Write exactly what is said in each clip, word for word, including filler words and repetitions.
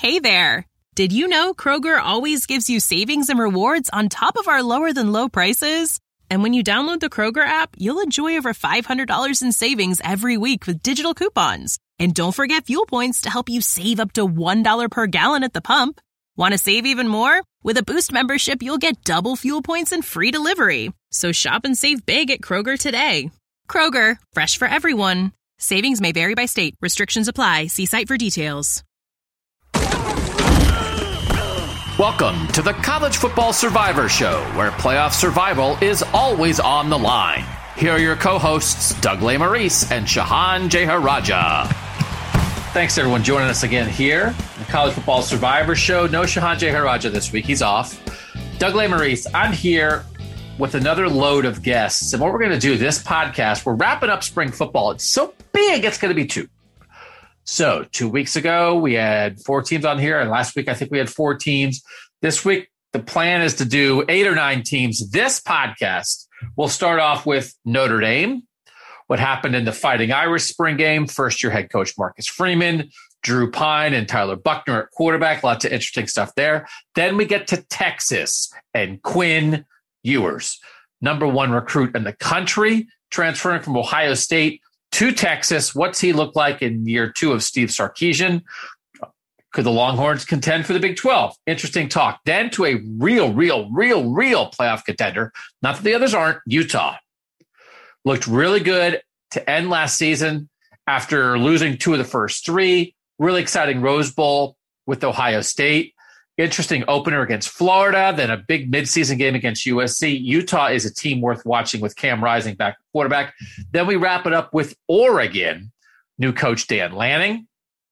Hey there! Did you know Kroger always gives you savings and rewards on top of our lower-than-low prices? And when you download the Kroger app, you'll enjoy over five hundred dollars in savings every week with digital coupons. And don't forget fuel points to help you save up to one dollar per gallon at the pump. Want to save even more? With a Boost membership, you'll get double fuel points and free delivery. So shop and save big at Kroger today. Kroger, fresh for everyone. Savings may vary by state. Restrictions apply. See site for details. Welcome to the College Football Survivor Show, where playoff survival is always on the line. Here are your co-hosts, Doug Lesmerises and Shahan Jeyarajah. Thanks, everyone, joining us again here, the College Football Survivor Show. No Shahan Jeyarajah this week. He's off. Doug Lesmerises, I'm here with another load of guests. And what we're going to do this podcast, we're wrapping up spring football. It's so big, it's going to be two. So two weeks ago, we had four teams on here. And last week, I think we had four teams. This week, the plan is to do eight or nine teams. This podcast, we'll start off with Notre Dame. What happened in the Fighting Irish spring game? First-year head coach Marcus Freeman, Drew Pyne, and Tyler Buchner at quarterback. Lots of interesting stuff there. Then we get to Texas and Quinn Ewers, number one recruit in the country, transferring from Ohio State to Texas. What's he look like in year two of Steve Sarkisian? Could the Longhorns contend for the Big twelve? Interesting talk. Then to a real, real, real, real playoff contender. Not that the others aren't. Utah looked really good to end last season after losing two of the first three. Really exciting Rose Bowl with Ohio State. Interesting opener against Florida, then a big midseason game against U S C. Utah is a team worth watching with Cam Rising back at quarterback. Then we wrap it up with Oregon. New coach Dan Lanning.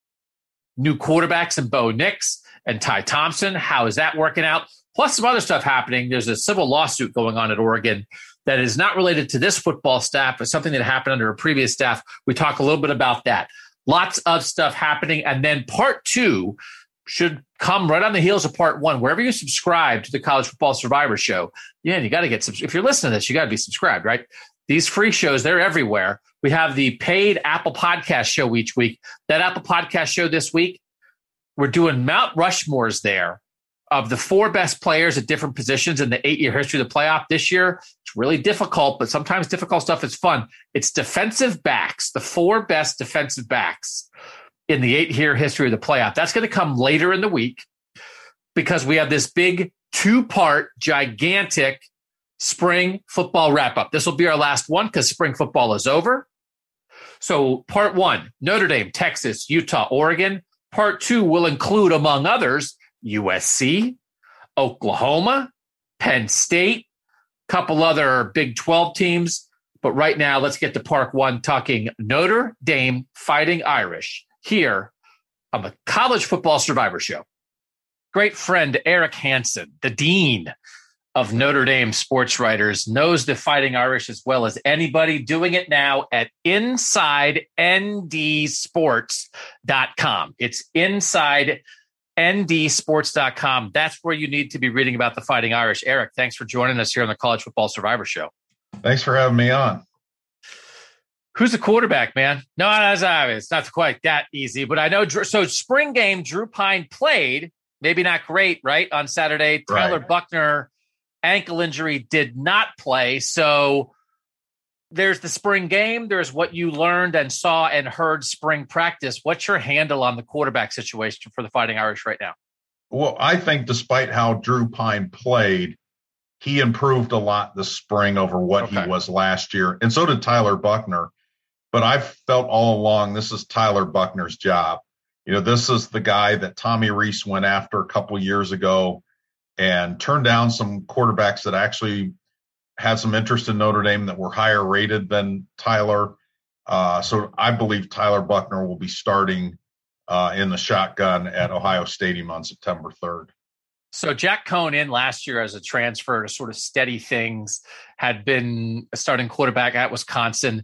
New quarterbacks in Bo Nix and Ty Thompson. How is that working out? Plus some other stuff happening. There's a civil lawsuit going on at Oregon that is not related to this football staff, but something that happened under a previous staff. We talk a little bit about that. Lots of stuff happening. And then part two should come right on the heels of part one. Wherever you subscribe to the College Football Survivor Show, yeah, you got to get, if you're listening to this, you got to be subscribed, right? These free shows, they're everywhere. We have the paid Apple Podcast show each week. That Apple Podcast show this week, we're doing Mount Rushmores there of the four best players at different positions in the eight-year history of the playoff. This year, it's really difficult, but sometimes difficult stuff is fun. It's defensive backs, the four best defensive backs in the eight-year history of the playoff. That's going to come later in the week because we have this big two-part, gigantic spring football wrap-up. This will be our last one because spring football is over. So part one, Notre Dame, Texas, Utah, Oregon. Part two will include, among others, U S C, Oklahoma, Penn State, a couple other Big twelve teams. But right now, let's get to part one, talking Notre Dame Fighting Irish here on the College Football Survivor Show. Great friend Eric Hansen, the dean of Notre Dame sports writers, knows the Fighting Irish as well as anybody, doing it now at inside n d sports dot com. It's inside n d sports dot com. That's where you need to be reading about the Fighting Irish. Eric, thanks for joining us here on the College Football Survivor Show. Thanks for having me on. Who's the quarterback, man? No, that's obvious. It's not quite that easy, but I know. So spring game, Drew Pyne played, maybe not great, right, on Saturday. Tyler Right. Buchner, ankle injury, did not play. So there's the spring game. There's what you learned and saw and heard spring practice. What's your handle on the quarterback situation for the Fighting Irish right now? Well, I think despite how Drew Pyne played, he improved a lot this spring over what Okay. he was last year. And so did Tyler Buchner. But I've felt all along this is Tyler Buchner's job. You know, this is the guy that Tommy Rees went after a couple years ago and turned down some quarterbacks that actually had some interest in Notre Dame that were higher rated than Tyler. Uh, so I believe Tyler Buchner will be starting uh, in the shotgun at Ohio Stadium on September third. So Jack Cohn in last year as a transfer to sort of steady things, had been a starting quarterback at Wisconsin.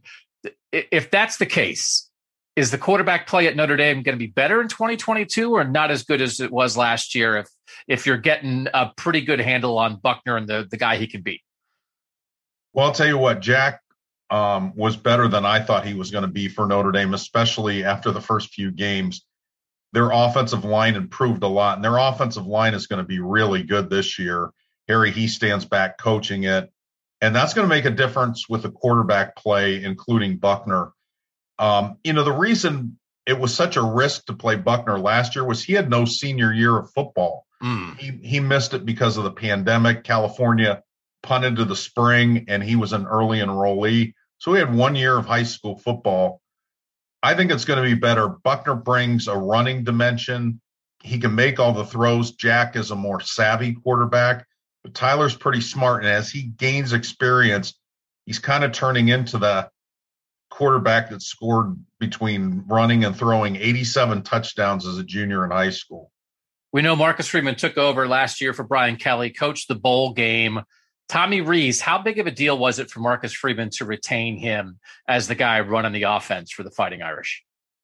If that's the case, is the quarterback play at Notre Dame going to be better in twenty twenty-two or not as good as it was last year if if you're getting a pretty good handle on Buchner and the, the guy he can beat? Well, I'll tell you what, Jack um, was better than I thought he was going to be for Notre Dame, especially after the first few games. their offensive line improved a lot, and their offensive line is going to be really good this year. Harry Hiestands back coaching it, and that's going to make a difference with the quarterback play, including Buckner. Um, you know, the reason it was such a risk to play Buckner last year was he had no senior year of football. Mm. He, he missed it because of the pandemic. California punted to the spring, and he was an early enrollee. So he had one year of high school football. I think it's going to be better. Buckner brings a running dimension. He can make all the throws. Jack is a more savvy quarterback, but Tyler's pretty smart. And as he gains experience, he's kind of turning into the quarterback that scored between running and throwing eighty-seven touchdowns as a junior in high school. We know Marcus Freeman took over last year for Brian Kelly, coached the bowl game. Tommy Rees, how big of a deal was it for Marcus Freeman to retain him as the guy running the offense for the Fighting Irish?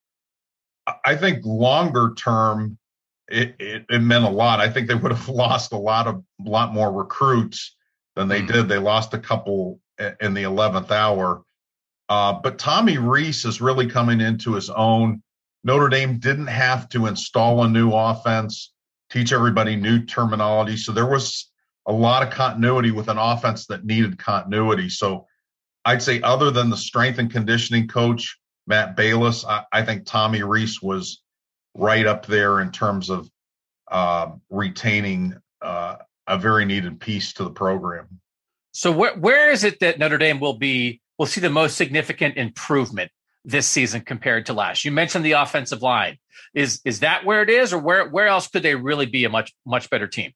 I think longer term, it, it, it meant a lot. I think they would have lost a lot of lot more recruits than they mm-hmm. did. They lost a couple in the eleventh hour. Uh, but Tommy Rees is really coming into his own. Notre Dame didn't have to install a new offense, teach everybody new terminology. So there was a lot of continuity with an offense that needed continuity. So I'd say other than the strength and conditioning coach, Matt Bayless, I, I think Tommy Rees was right up there in terms of uh, retaining uh, a very needed piece to the program. So where where is it that Notre Dame will be, will see the most significant improvement this season compared to last? You mentioned the offensive line. Is is that where it is, or where where else could they really be a much, much better team?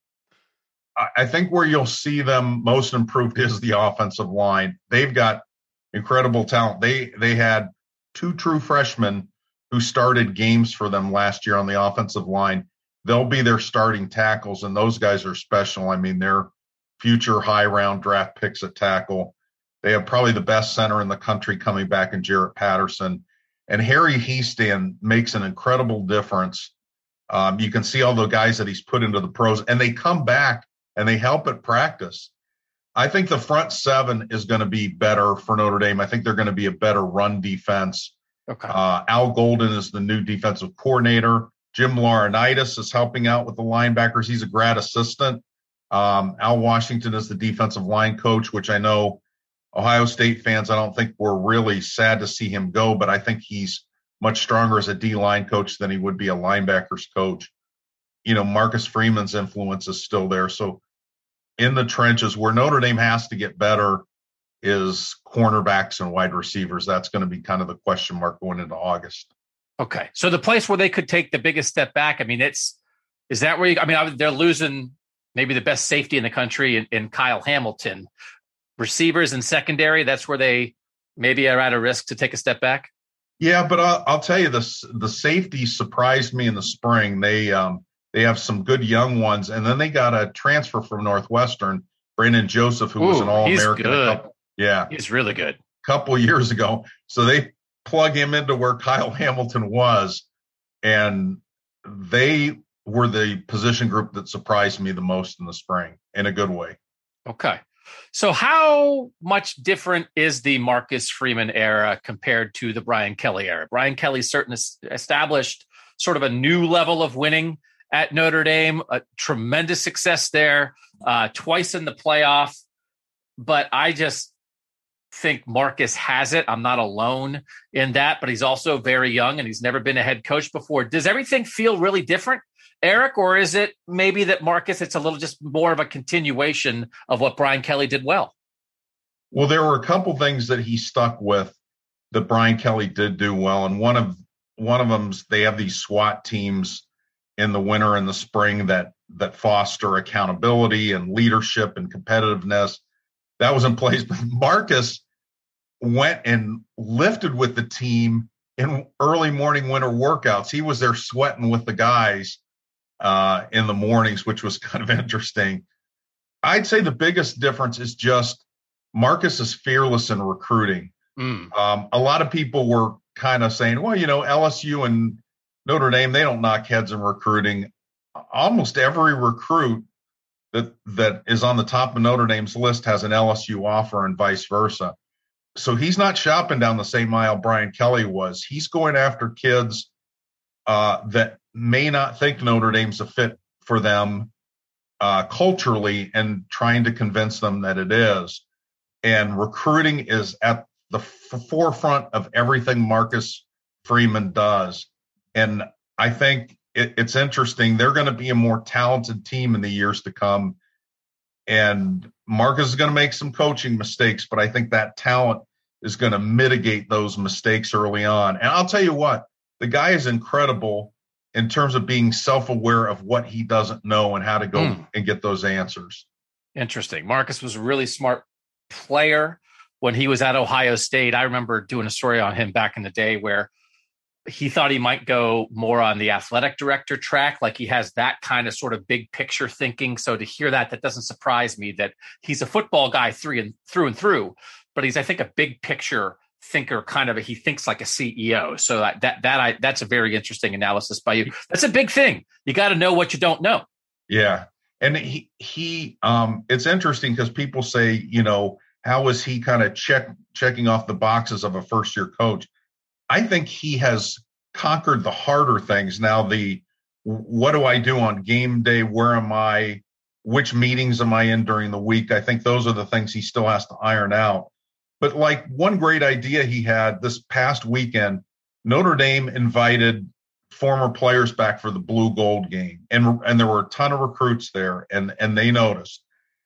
I think where you'll see them most improved is the offensive line. They've got incredible talent. They they had two true freshmen who started games for them last year on the offensive line. They'll be their starting tackles, and those guys are special. I mean, they're future high-round draft picks at tackle. They have probably the best center in the country coming back in Jarrett Patterson. And Harry Hiestand makes an incredible difference. Um, you can see all the guys that he's put into the pros, and they come back and they help at practice. I think the front seven is going to be better for Notre Dame. I think they're going to be a better run defense. Okay. Uh, Al Golden is the new defensive coordinator. Jim Laurinaitis is helping out with the linebackers. He's a grad assistant. Um, Al Washington is the defensive line coach, which I know Ohio State fans, I don't think were really sad to see him go, but I think he's much stronger as a D-line coach than he would be a linebackers coach. You know, Marcus Freeman's influence is still there. So in the trenches, where Notre Dame has to get better is cornerbacks and wide receivers. That's going to be kind of the question mark going into August. Okay. So the place where they could take the biggest step back, I mean, it's, is that where you, I mean, they're losing maybe the best safety in the country in, in Kyle Hamilton. Receivers and secondary, that's where they maybe are at a risk to take a step back? Yeah, but I'll, I'll tell you, this, the safety surprised me in the spring. They um, they have some good young ones, and then they got a transfer from Northwestern, Brandon Joseph, who Ooh, was an All-American. A couple, yeah. He's really good. A couple years ago. So they plug him into where Kyle Hamilton was, and they were the position group that surprised me the most in the spring, in a good way. Okay. So how much different is the Marcus Freeman era compared to the Brian Kelly era? Brian Kelly certainly established sort of a new level of winning at Notre Dame, a tremendous success there, uh, twice in the playoff. But I just think Marcus has it. I'm not alone in that, but he's also very young and he's never been a head coach before. Does everything feel really different, Eric, or is it maybe that Marcus, it's a little just more of a continuation of what Brian Kelly did well? Well, there were a couple things that he stuck with that Brian Kelly did do well. And one of one of them, they have these SWAT teams in the winter and the spring that that foster accountability and leadership and competitiveness. That was in place. But Marcus went and lifted with the team in early morning winter workouts. He was there sweating with the guys uh, in the mornings, which was kind of interesting. I'd say the biggest difference is just Marcus is fearless in recruiting. Mm. Um, a lot of people were kind of saying, well, you know, L S U and Notre Dame, they don't knock heads in recruiting. Almost every recruit that that is on the top of Notre Dame's list has an L S U offer and vice versa. So he's not shopping down the same aisle Brian Kelly was. He's going after kids uh, that may not think Notre Dame's a fit for them uh, culturally, and trying to convince them that it is. And recruiting is at the f- forefront of everything Marcus Freeman does. And I think it, it's interesting. They're going to be a more talented team in the years to come. And Marcus is going to make some coaching mistakes, but I think that talent is going to mitigate those mistakes early on. And I'll tell you what, the guy is incredible in terms of being self-aware of what he doesn't know and how to go mm. and get those answers. Interesting. Marcus was a really smart player when he was at Ohio State. I remember doing a story on him back in the day where he thought he might go more on the athletic director track. Like he has that kind of sort of big picture thinking. So to hear that, that doesn't surprise me that he's a football guy through and through and through, but he's, I think, a big picture thinker, kind of a, he thinks like a C E O. So that, that, that I, that's a very interesting analysis by you. That's a big thing. You got to know what you don't know. Yeah. And he, he, um, it's interesting because people say, you know, how is he kind of check, checking off the boxes of a first year coach? I think he has conquered the harder things. Now, the what do I do on game day? Where am I? Which meetings am I in during the week? I think those are the things he still has to iron out. But like one great idea he had this past weekend, Notre Dame invited former players back for the blue gold game. And, and there were a ton of recruits there, and, and they noticed.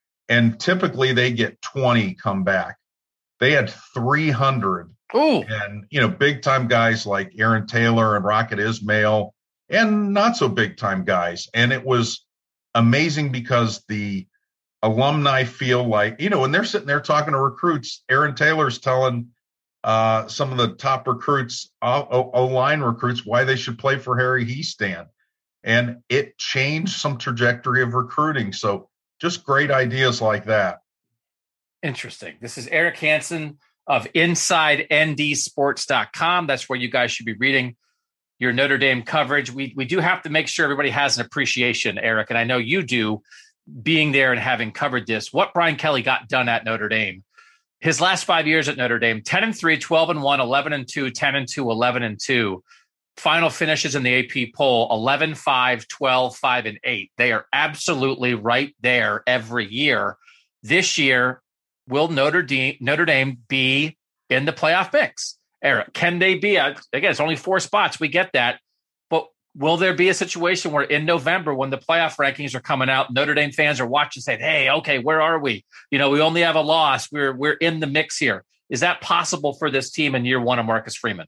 And typically they get twenty come back. They had three hundred. Ooh. And, you know, big time guys like Aaron Taylor and Rocket Ismail, and not so big time guys. And it was amazing because the alumni feel like, you know, when they're sitting there talking to recruits, Aaron Taylor's telling uh, some of the top recruits, O-line recruits, why they should play for Harry Hiestand. And it changed some trajectory of recruiting. So just great ideas like that. Interesting. This is Eric Hansen of inside N D sports dot com. That's where you guys should be reading your Notre Dame coverage. We we do have to make sure everybody has an appreciation, Eric, and I know you do, being there and having covered this, what Brian Kelly got done at Notre Dame. His last five years at Notre Dame, ten and three, twelve and one, eleven and two, ten and two, eleven and two. Final finishes in the A P poll, eleven, five, twelve, five, and eight. They are absolutely right there every year. This year, will Notre Dame, Notre Dame be in the playoff mix? Eric, can they be? Again, it's only four spots. We get that. But will there be a situation where in November, when the playoff rankings are coming out, Notre Dame fans are watching, saying, hey, okay, where are we? You know, we only have a loss. We're, we're in the mix here. Is that possible for this team in year one of Marcus Freeman?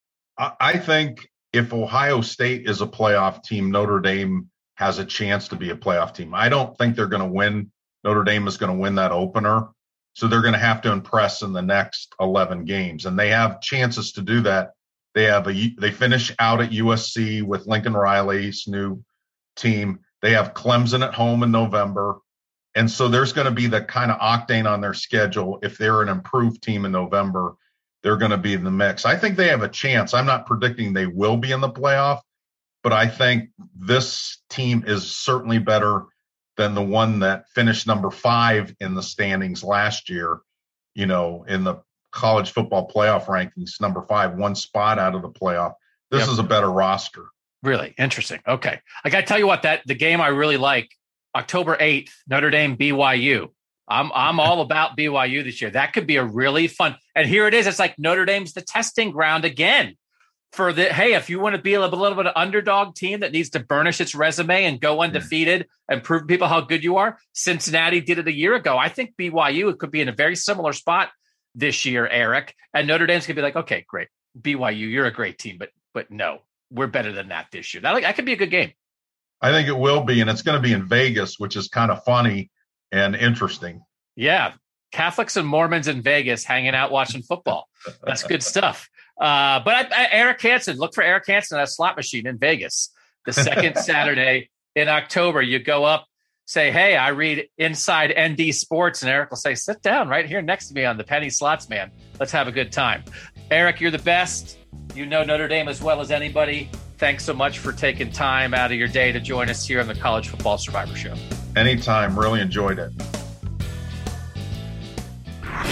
I think if Ohio State is a playoff team, Notre Dame has a chance to be a playoff team. I don't think they're going to win. Notre Dame is going to win that opener. So they're going to have to impress in the next eleven games, and they have chances to do that. They have a they finish out at U S C with Lincoln Riley's new team. They have Clemson at home in November, and so there's going to be the kind of octane on their schedule. If they're an improved team in November, they're going to be in the mix. I think they have a chance. I'm not predicting they will be in the playoff, but I think this team is certainly better than the one that finished number five in the standings last year, you know, in the college football playoff rankings, number five, one spot out of the playoff. This yep. is a better roster. Really interesting. Okay. I got to tell you what, that the game I really like, October eighth, Notre Dame, B Y U. I'm, I'm all about B Y U this year. That could be a really fun. And here it is. It's like Notre Dame's the testing ground again for the, hey, if you want to be a little, a little bit of underdog team that needs to burnish its resume and go undefeated and prove to people how good you are, Cincinnati did it a year ago. I think B Y U could be in a very similar spot this year, Eric. And Notre Dame's going to be like, okay, great. B Y U, you're a great team, but but no, we're better than that this year. That, that could be a good game. I think it will be, and it's going to be in Vegas, which is kind of funny and interesting. Yeah, Catholics and Mormons in Vegas hanging out watching football. That's good stuff. Uh, but I, I, Eric Hansen, look for Eric Hansen at a slot machine in Vegas the second Saturday in October. You go up, say, hey, I read Inside N D Sports, and Eric will say, sit down right here next to me on the penny slots, man. Let's have a good time. Eric, you're the best. You know Notre Dame as well as anybody. Thanks so much for taking time out of your day to join us here on the College Football Survivor Show. Anytime. Really enjoyed it.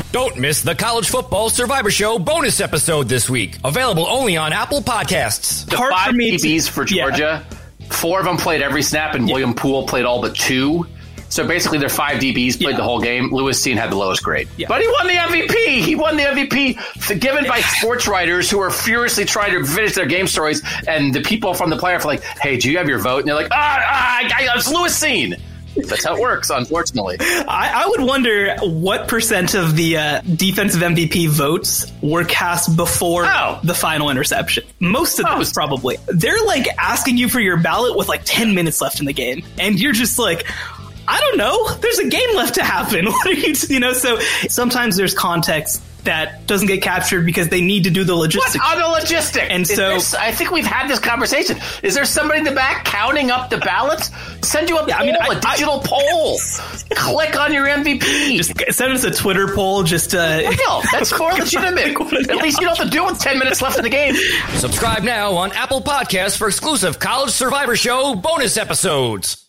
Don't miss the College Football Survivor Show bonus episode this week. Available only on Apple Podcasts. The Hard five D Bs to, for Georgia, yeah. four of them played every snap, and yeah. William Poole played all but two. So basically, their five D Bs played yeah. the whole game. Lewis Cine had the lowest grade. Yeah. But he won the M V P. He won the M V P given by sports writers who are furiously trying to finish their game stories. And the people from the playoff are like, hey, do you have your vote? And they're like, ah, ah I, it's Lewis Cine. That's how it works, unfortunately. I, I would wonder what percent of the uh, defensive M V P votes were cast before oh. the final interception. Most of oh. those, probably. They're like asking you for your ballot with like ten minutes left in the game. And you're just like, I don't know. There's a game left to happen. What are you, you know, so sometimes there's context that doesn't get captured because they need to do the logistics. What are the logistics? And so this, I think we've had this conversation. Is there somebody in the back counting up the ballots? Send you a yeah, poll, I mean, I, a digital I, poll. Click on your M V P. Just send us a Twitter poll. Just uh, well, that's more legitimate. At least you don't have to do it with ten minutes left in the game. Subscribe now on Apple Podcasts for exclusive College Survivor Show bonus episodes.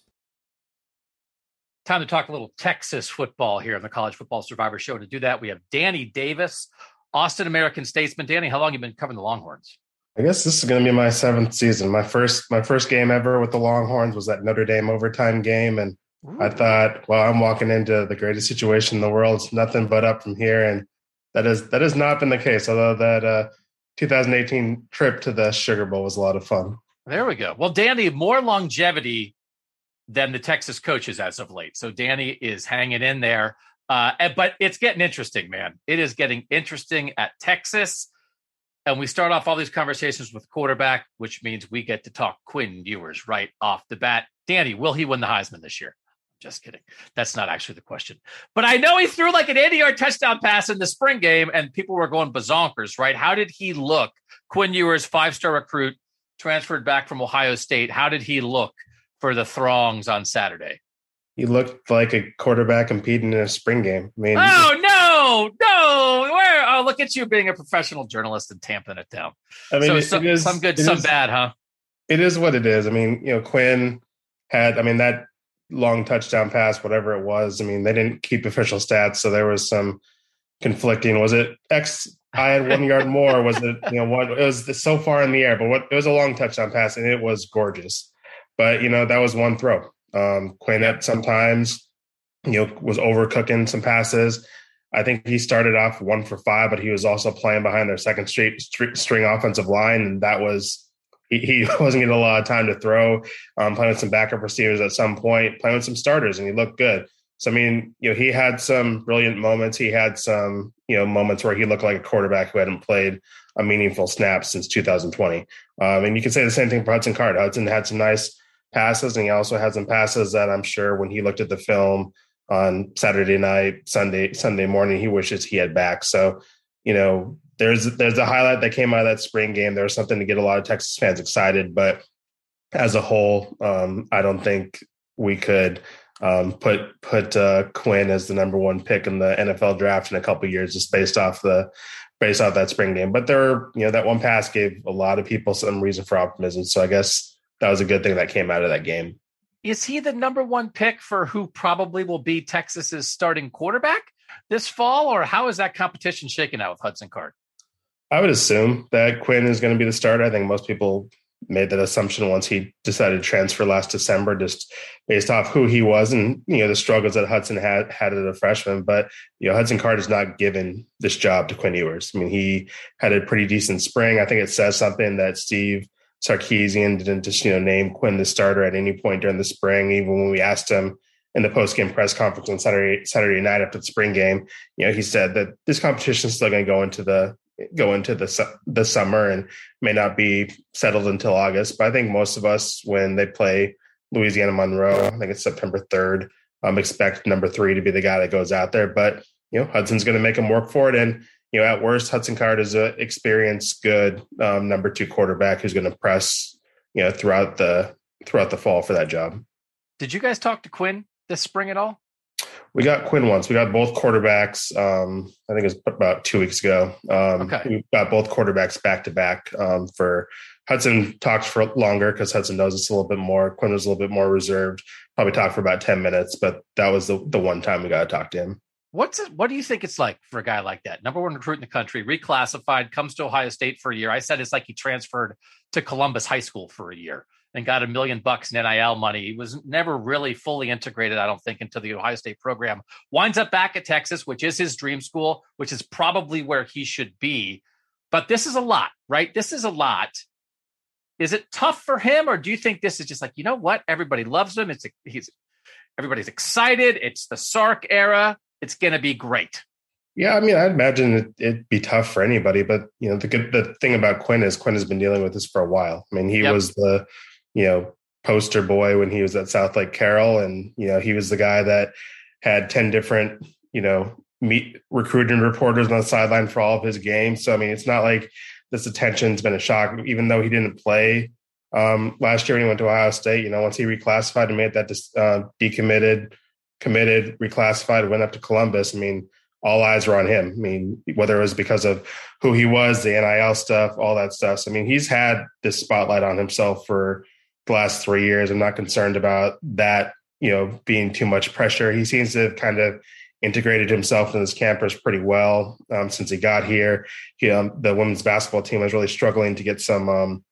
Time to talk a little Texas football here on the College Football Survivor Show. To do that, we have Danny Davis, Austin American Statesman. Danny, how long have you been covering the Longhorns? I guess this is going to be my seventh season. My first my first game ever with the Longhorns was that Notre Dame overtime game. And Ooh. I thought, well, I'm walking into the greatest situation in the world. It's nothing but up from here. And that is that has not been the case, although that uh, two thousand eighteen trip to the Sugar Bowl was a lot of fun. There we go. Well, Danny, more longevity than the Texas coaches as of late. So Danny is hanging in there. Uh, but it's getting interesting, man. It is getting interesting at Texas. And we start off all these conversations with quarterback, which means we get to talk Quinn Ewers right off the bat. Danny, will he win the Heisman this year? Just kidding. That's not actually the question. But I know he threw like an eighty-yard touchdown pass in the spring game, and people were going bazonkers, right? How did he look? Quinn Ewers, five-star recruit, transferred back from Ohio State. How did he look for the throngs on Saturday? He looked like a quarterback competing in a spring game. I mean, oh, no, no. Where? Oh, look at you being a professional journalist and tamping it down. I mean, so it, some, it is, some good, some is, bad, huh? It is what it is. I mean, you know, Quinn had, I mean, that long touchdown pass, whatever it was. I mean, they didn't keep official stats, so there was some conflicting. Was it X? I had one yard more. Was it, you know, what? It was so far in the air, but what? It was a long touchdown pass, and it was gorgeous. But, you know, that was one throw. Um, Quinnett sometimes, you know, was overcooking some passes. I think he started off one for five, but he was also playing behind their second straight string offensive line. And that was, he, he wasn't getting a lot of time to throw, um, playing with some backup receivers at some point, playing with some starters, and he looked good. So, I mean, you know, he had some brilliant moments. He had some, you know, moments where he looked like a quarterback who hadn't played a meaningful snap since two thousand twenty. Um, and you can say the same thing for Hudson Card. Hudson had some nice passes, and he also had some passes that I'm sure when he looked at the film on Saturday night, Sunday, Sunday morning, he wishes he had back. So, you know, there's there's a highlight that came out of that spring game. There was something to get a lot of Texas fans excited, but as a whole, um, I don't think we could um, put put uh, Quinn as the number one pick in the N F L draft in a couple of years, just based off the based off that spring game. But there, you know, that one pass gave a lot of people some reason for optimism. So I guess that was a good thing that came out of that game. Is he the number one pick for who probably will be Texas's starting quarterback this fall, or how is that competition shaking out with Hudson Card? I would assume that Quinn is going to be the starter. I think most people made that assumption once he decided to transfer last December, just based off who he was and, you know, the struggles that Hudson had had as a freshman. But, you know, Hudson Card is not given this job to Quinn Ewers. I mean, he had a pretty decent spring. I think it says something that Steve Sarkisian didn't just, you know, name Quinn the starter at any point during the spring. Even when we asked him in the post-game press conference on Saturday Saturday night after the spring game, you know, he said that this competition is still going to go into the go into the the summer and may not be settled until August. But I think most of us, when they play Louisiana Monroe, I think it's September third, um, expect number three to be the guy that goes out there. But, you know, Hudson's going to make him work for it. And, you know, at worst, Hudson Card is an experienced, good um, number two quarterback who's going to press, you know, throughout the throughout the fall for that job. Did you guys talk to Quinn this spring at all? We got Quinn once. We got both quarterbacks. Um, I think it was about two weeks ago. Um, okay. We got both quarterbacks back to back. Um, for Hudson talked for longer because Hudson knows us a little bit more. Quinn was a little bit more reserved. Probably talked for about ten minutes, but that was the the one time we got to talk to him. What's it, what do you think it's like for a guy like that? Number one recruit in the country, reclassified, comes to Ohio State for a year. I said it's like he transferred to Columbus High School for a year and got a million bucks in N I L money. He was never really fully integrated, I don't think, into the Ohio State program. Winds up back at Texas, which is his dream school, which is probably where he should be. But this is a lot, right? This is a lot. Is it tough for him, or do you think this is just like, you know what? Everybody loves him. It's he's everybody's excited. It's the Sark era. It's going to be great. Yeah, I mean, I'd imagine it, it'd be tough for anybody. But, you know, the good, the thing about Quinn is Quinn has been dealing with this for a while. I mean, he yep. was the, you know, poster boy when he was at South Lake Carroll. And, you know, he was the guy that had ten different, you know, meet recruiting reporters on the sideline for all of his games. So, I mean, it's not like this attention's been a shock, even though he didn't play um, last year when he went to Ohio State. You know, once he reclassified and made that uh, decommitted, committed, reclassified, went up to Columbus. I mean, all eyes were on him. I mean, whether it was because of who he was, the N I L stuff, all that stuff. So, I mean, he's had this spotlight on himself for the last three years. I'm not concerned about that, you know, being too much pressure. He seems to have kind of integrated himself in this campus pretty well um, since he got here. He, um, the women's basketball team was really struggling to get some um,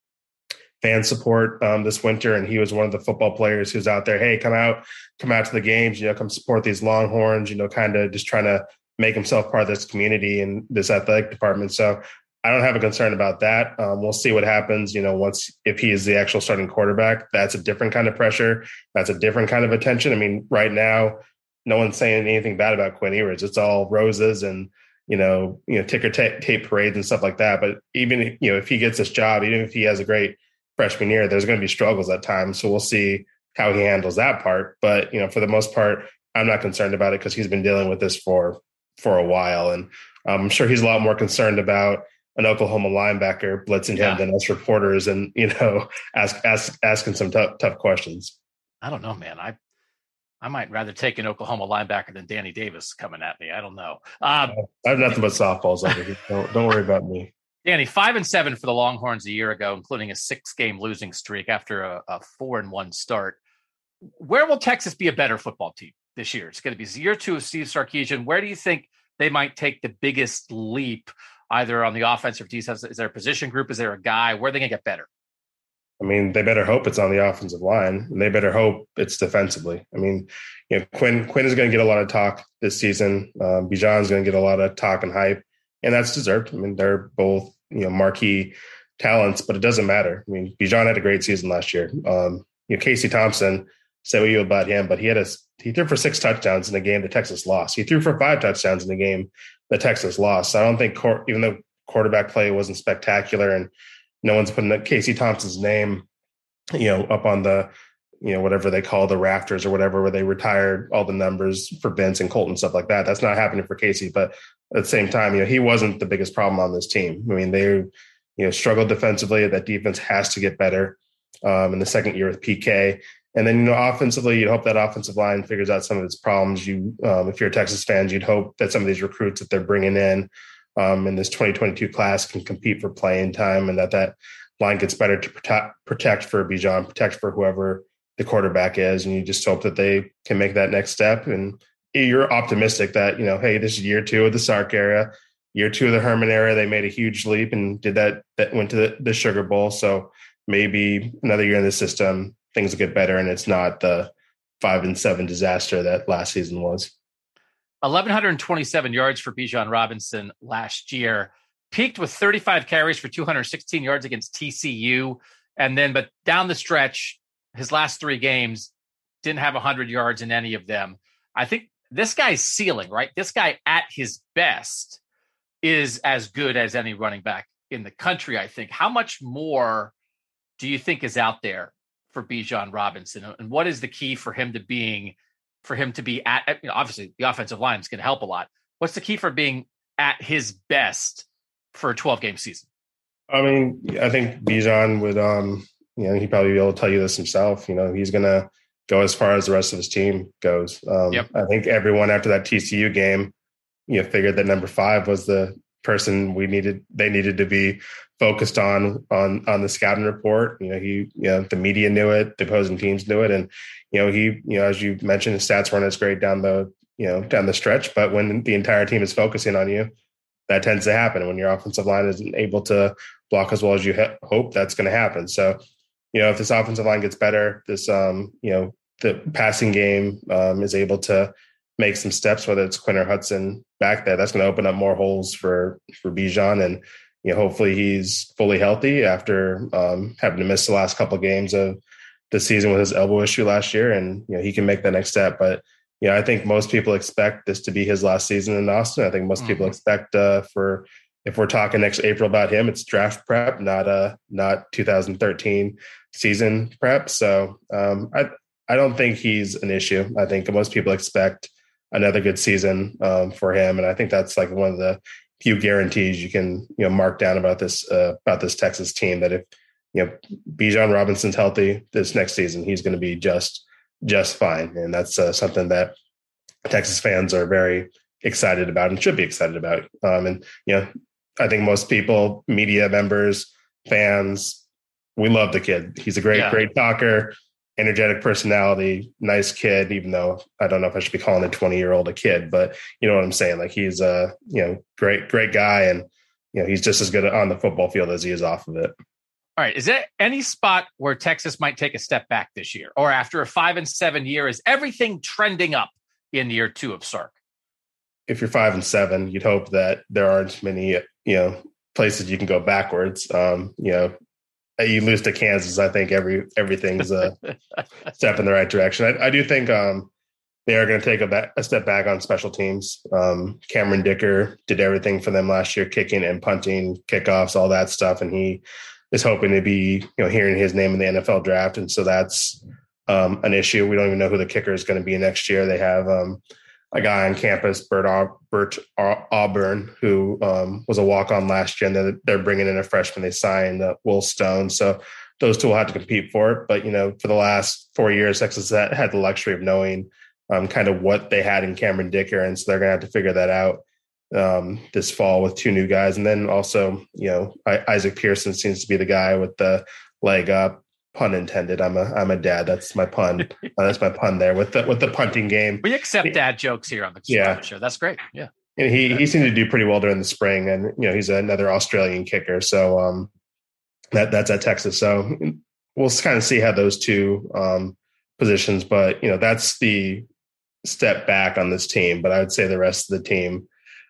fan support um, this winter. And he was one of the football players who's out there, hey, come out, come out to the games, you know, come support these Longhorns, you know, kind of just trying to make himself part of this community and this athletic department. So I don't have a concern about that. Um, we'll see what happens, you know, once, if he is the actual starting quarterback, that's a different kind of pressure. That's a different kind of attention. I mean, right now, no one's saying anything bad about Quinn Ewers. It's all roses and, you know, you know, ticker ta- tape parades and stuff like that. But even, you know, if he gets this job, even if he has a great freshman year, there's going to be struggles at times. So we'll see how he handles that part. But, you know, for the most part, I'm not concerned about it because he's been dealing with this for, for a while. And um, I'm sure he's a lot more concerned about an Oklahoma linebacker blitzing yeah. him than us reporters and, you know, ask, ask, asking some tough, tough questions. I don't know, man. I, I might rather take an Oklahoma linebacker than Danny Davis coming at me. I don't know. Um, I have nothing but softballs over here. Don't, don't worry about me. Danny, five and seven for the Longhorns a year ago, including a six-game losing streak after a, a four and one start. Where will Texas be a better football team this year? It's going to be year two of Steve Sarkisian. Where do you think they might take the biggest leap, either on the offense or defense? Is there a position group? Is there a guy? Where are they going to get better? I mean, they better hope it's on the offensive line, and they better hope it's defensively. I mean, you know, Quinn Quinn is going to get a lot of talk this season. Um, Bijan's going to get a lot of talk and hype, and that's deserved. I mean, they're both, you know, marquee talents, but it doesn't matter. I mean, Bijan had a great season last year. Um, you know, Casey Thompson, say what you about him, but he had a he threw for six touchdowns in a game that Texas lost. He threw for five touchdowns in a game that Texas lost. So I don't think, even though quarterback play wasn't spectacular and no one's putting Casey Thompson's name, you know, up on the, you know, whatever they call the rafters or whatever, where they retired all the numbers for Vince and Colton, stuff like that. That's not happening for Casey. But at the same time, you know, he wasn't the biggest problem on this team. I mean, they, you know, struggled defensively. That defense has to get better um, in the second year with P K. And then, you know, offensively, you'd hope that offensive line figures out some of its problems. You, um, if you're a Texas fan, you'd hope that some of these recruits that they're bringing in um, in this twenty twenty-two class can compete for playing time, and that that line gets better to protect, protect for Bijan, protect for whoever the quarterback is. And you just hope that they can make that next step. And you're optimistic that, you know, hey, this is year two of the Sark era, year two of the Herman era. They made a huge leap and did that, that went to the, the Sugar Bowl. So maybe another year in the system, things will get better. And it's not the five and seven disaster that last season was. eleven twenty-seven yards for Bijan Robinson last year. Peaked with thirty-five carries for two hundred sixteen yards against T C U. And then, but down the stretch, his last three games didn't have one hundred yards in any of them. I think this guy's ceiling, right? This guy at his best is as good as any running back in the country, I think. How much more do you think is out there for Bijan Robinson? And what is the key for him to being, for him to be at, you know, obviously the offensive line is going to help a lot. What's the key for being at his best for a twelve game season? I mean, I think Bijan would, um, you know, he'd probably be able to tell you this himself. You know, he's going to go as far as the rest of his team goes. Um, yep. I think everyone after that T C U game, you know, figured that number five was the person we needed, they needed to be focused on, on, on the scouting report. You know, he, you know, the media knew it, the opposing teams knew it. And, you know, he, you know, as you mentioned, his stats weren't as great down the, you know, down the stretch. But when the entire team is focusing on you, that tends to happen. When your offensive line isn't able to block as well as you ha- hope, that's going to happen. So, you know, if this offensive line gets better, this, um, you know, the passing game um, is able to make some steps, whether it's Quinn or Hudson back there, that's going to open up more holes for, for Bijan. And, you know, hopefully he's fully healthy after um, having to miss the last couple of games of the season with his elbow issue last year. And, you know, he can make that next step. But, you know, I think most people expect this to be his last season in Austin. I think most mm-hmm. people expect uh, for, if we're talking next April about him, it's draft prep, not uh not two thousand thirteen season prep. So um, I I don't think he's an issue. I think most people expect another good season um, for him, and I think that's like one of the few guarantees you can you know mark down about this uh, about this Texas team. That if you know Bijan Robinson's healthy this next season, he's going to be just just fine, and that's uh, something that Texas fans are very excited about and should be excited about. Um, and you know. I think most people, media members, fans, we love the kid. He's a great, yeah. great talker, energetic personality, nice kid, even though I don't know if I should be calling a twenty-year-old a kid, but you know what I'm saying? Like he's a, you know, great, great guy. And, you know, he's just as good on the football field as he is off of it. All right. Is there any spot where Texas might take a step back this year? Or after a five and seven year, is everything trending up in year two of Sark? If you're five and seven, you'd hope that there aren't many, you know, places you can go backwards. Um, you know, you lose to Kansas, I think every everything's a step in the right direction. I, I do think um, they are going to take a, back, a step back on special teams. Um, Cameron Dicker did everything for them last year, kicking and punting, kickoffs, all that stuff, and he is hoping to be, you know, hearing his name in the N F L draft, and so that's um, an issue. We don't even know who the kicker is going to be next year. They have um, a guy on campus, Bert, Aub- Bert Auburn, who um, was a walk-on last year, and they're, they're bringing in a freshman they signed, uh, Will Stone. So those two will have to compete for it. But, you know, for the last four years, Texas had the luxury of knowing um, kind of what they had in Cameron Dicker, and so they're going to have to figure that out um, this fall with two new guys. And then also, you know, I, Isaac Pearson seems to be the guy with the leg up. Pun intended. I'm a I'm a dad. That's my pun. uh, that's my pun there with the with the punting game. We accept dad jokes here on the yeah. show. That's great. Yeah, and he he seemed to do pretty well during the spring, and you know he's another Australian kicker. So um, that that's at Texas. So we'll kind of see how those two um, positions. But you know that's the step back on this team. But I would say the rest of the team,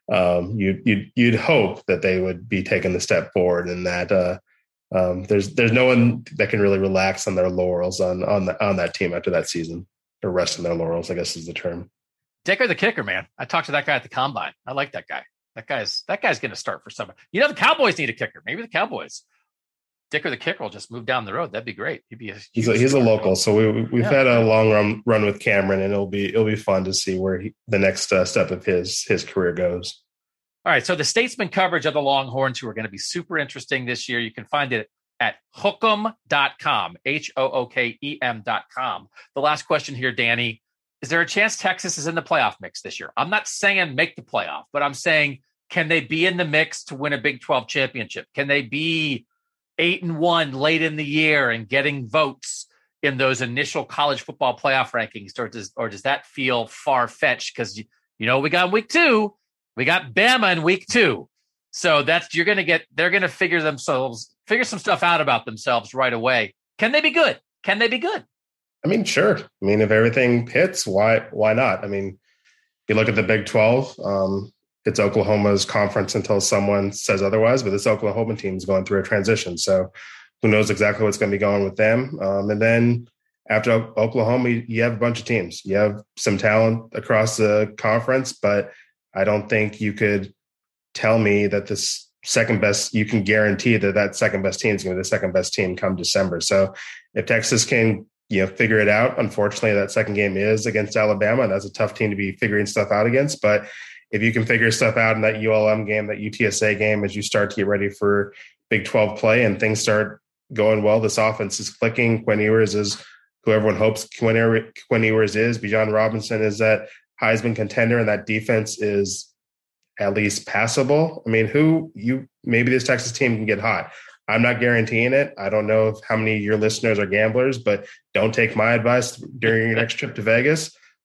um, you you'd you'd hope that they would be taking the step forward, and that. Uh, Um, there's there's no one that can really relax on their laurels on on the, on that team after that season, or rest on their laurels, I guess is the term. Dicker the kicker, man. I talked to that guy at the combine. I like that guy. That guy's that guy's going to start for someone. You know, the Cowboys need a kicker. Maybe the Cowboys. Dicker the kicker will just move down the road. That'd be great. He'd be a he's a, he's a local, so we we've yeah. had a long run run with Cameron, and it'll be it'll be fun to see where he, the next uh, step of his his career goes. All right, so the Statesman coverage of the Longhorns, who are going to be super interesting this year, you can find it at hookem dot com, H O O K E M dot com. The last question here, Danny, is there a chance Texas is in the playoff mix this year? I'm not saying make the playoff, but I'm saying, can they be in the mix to win a Big twelve championship? Can they be eight and one late in the year and getting votes in those initial college football playoff rankings? Or does, or does that feel far-fetched? Because, you, you know, we got week two. We got Bama in week two. So that's, you're going to get, they're going to figure themselves, figure some stuff out about themselves right away. Can they be good? Can they be good? I mean, sure. I mean, if everything hits, why, why not? I mean, you look at the Big twelve, um, it's Oklahoma's conference until someone says otherwise, but this Oklahoma team is going through a transition. So who knows exactly what's going to be going with them. Um, and then after Oklahoma, you have a bunch of teams. You have some talent across the conference, but I don't think you could tell me that this second best, you can guarantee that that second best team is going to be the second best team come December. So if Texas can, you know, figure it out, unfortunately that second game is against Alabama, and that's a tough team to be figuring stuff out against. But if you can figure stuff out in that U L M game, that U T S A game, as you start to get ready for Big twelve play and things start going well, this offense is clicking. Quinn Ewers is who everyone hopes Quinn, Quinn Ewers is. Bijan Robinson is that Heisman contender, and that defense is at least passable. I mean, who you maybe this Texas team can get hot. I'm not guaranteeing it. I don't know if how many of your listeners are gamblers, but don't take my advice during your next trip to Vegas.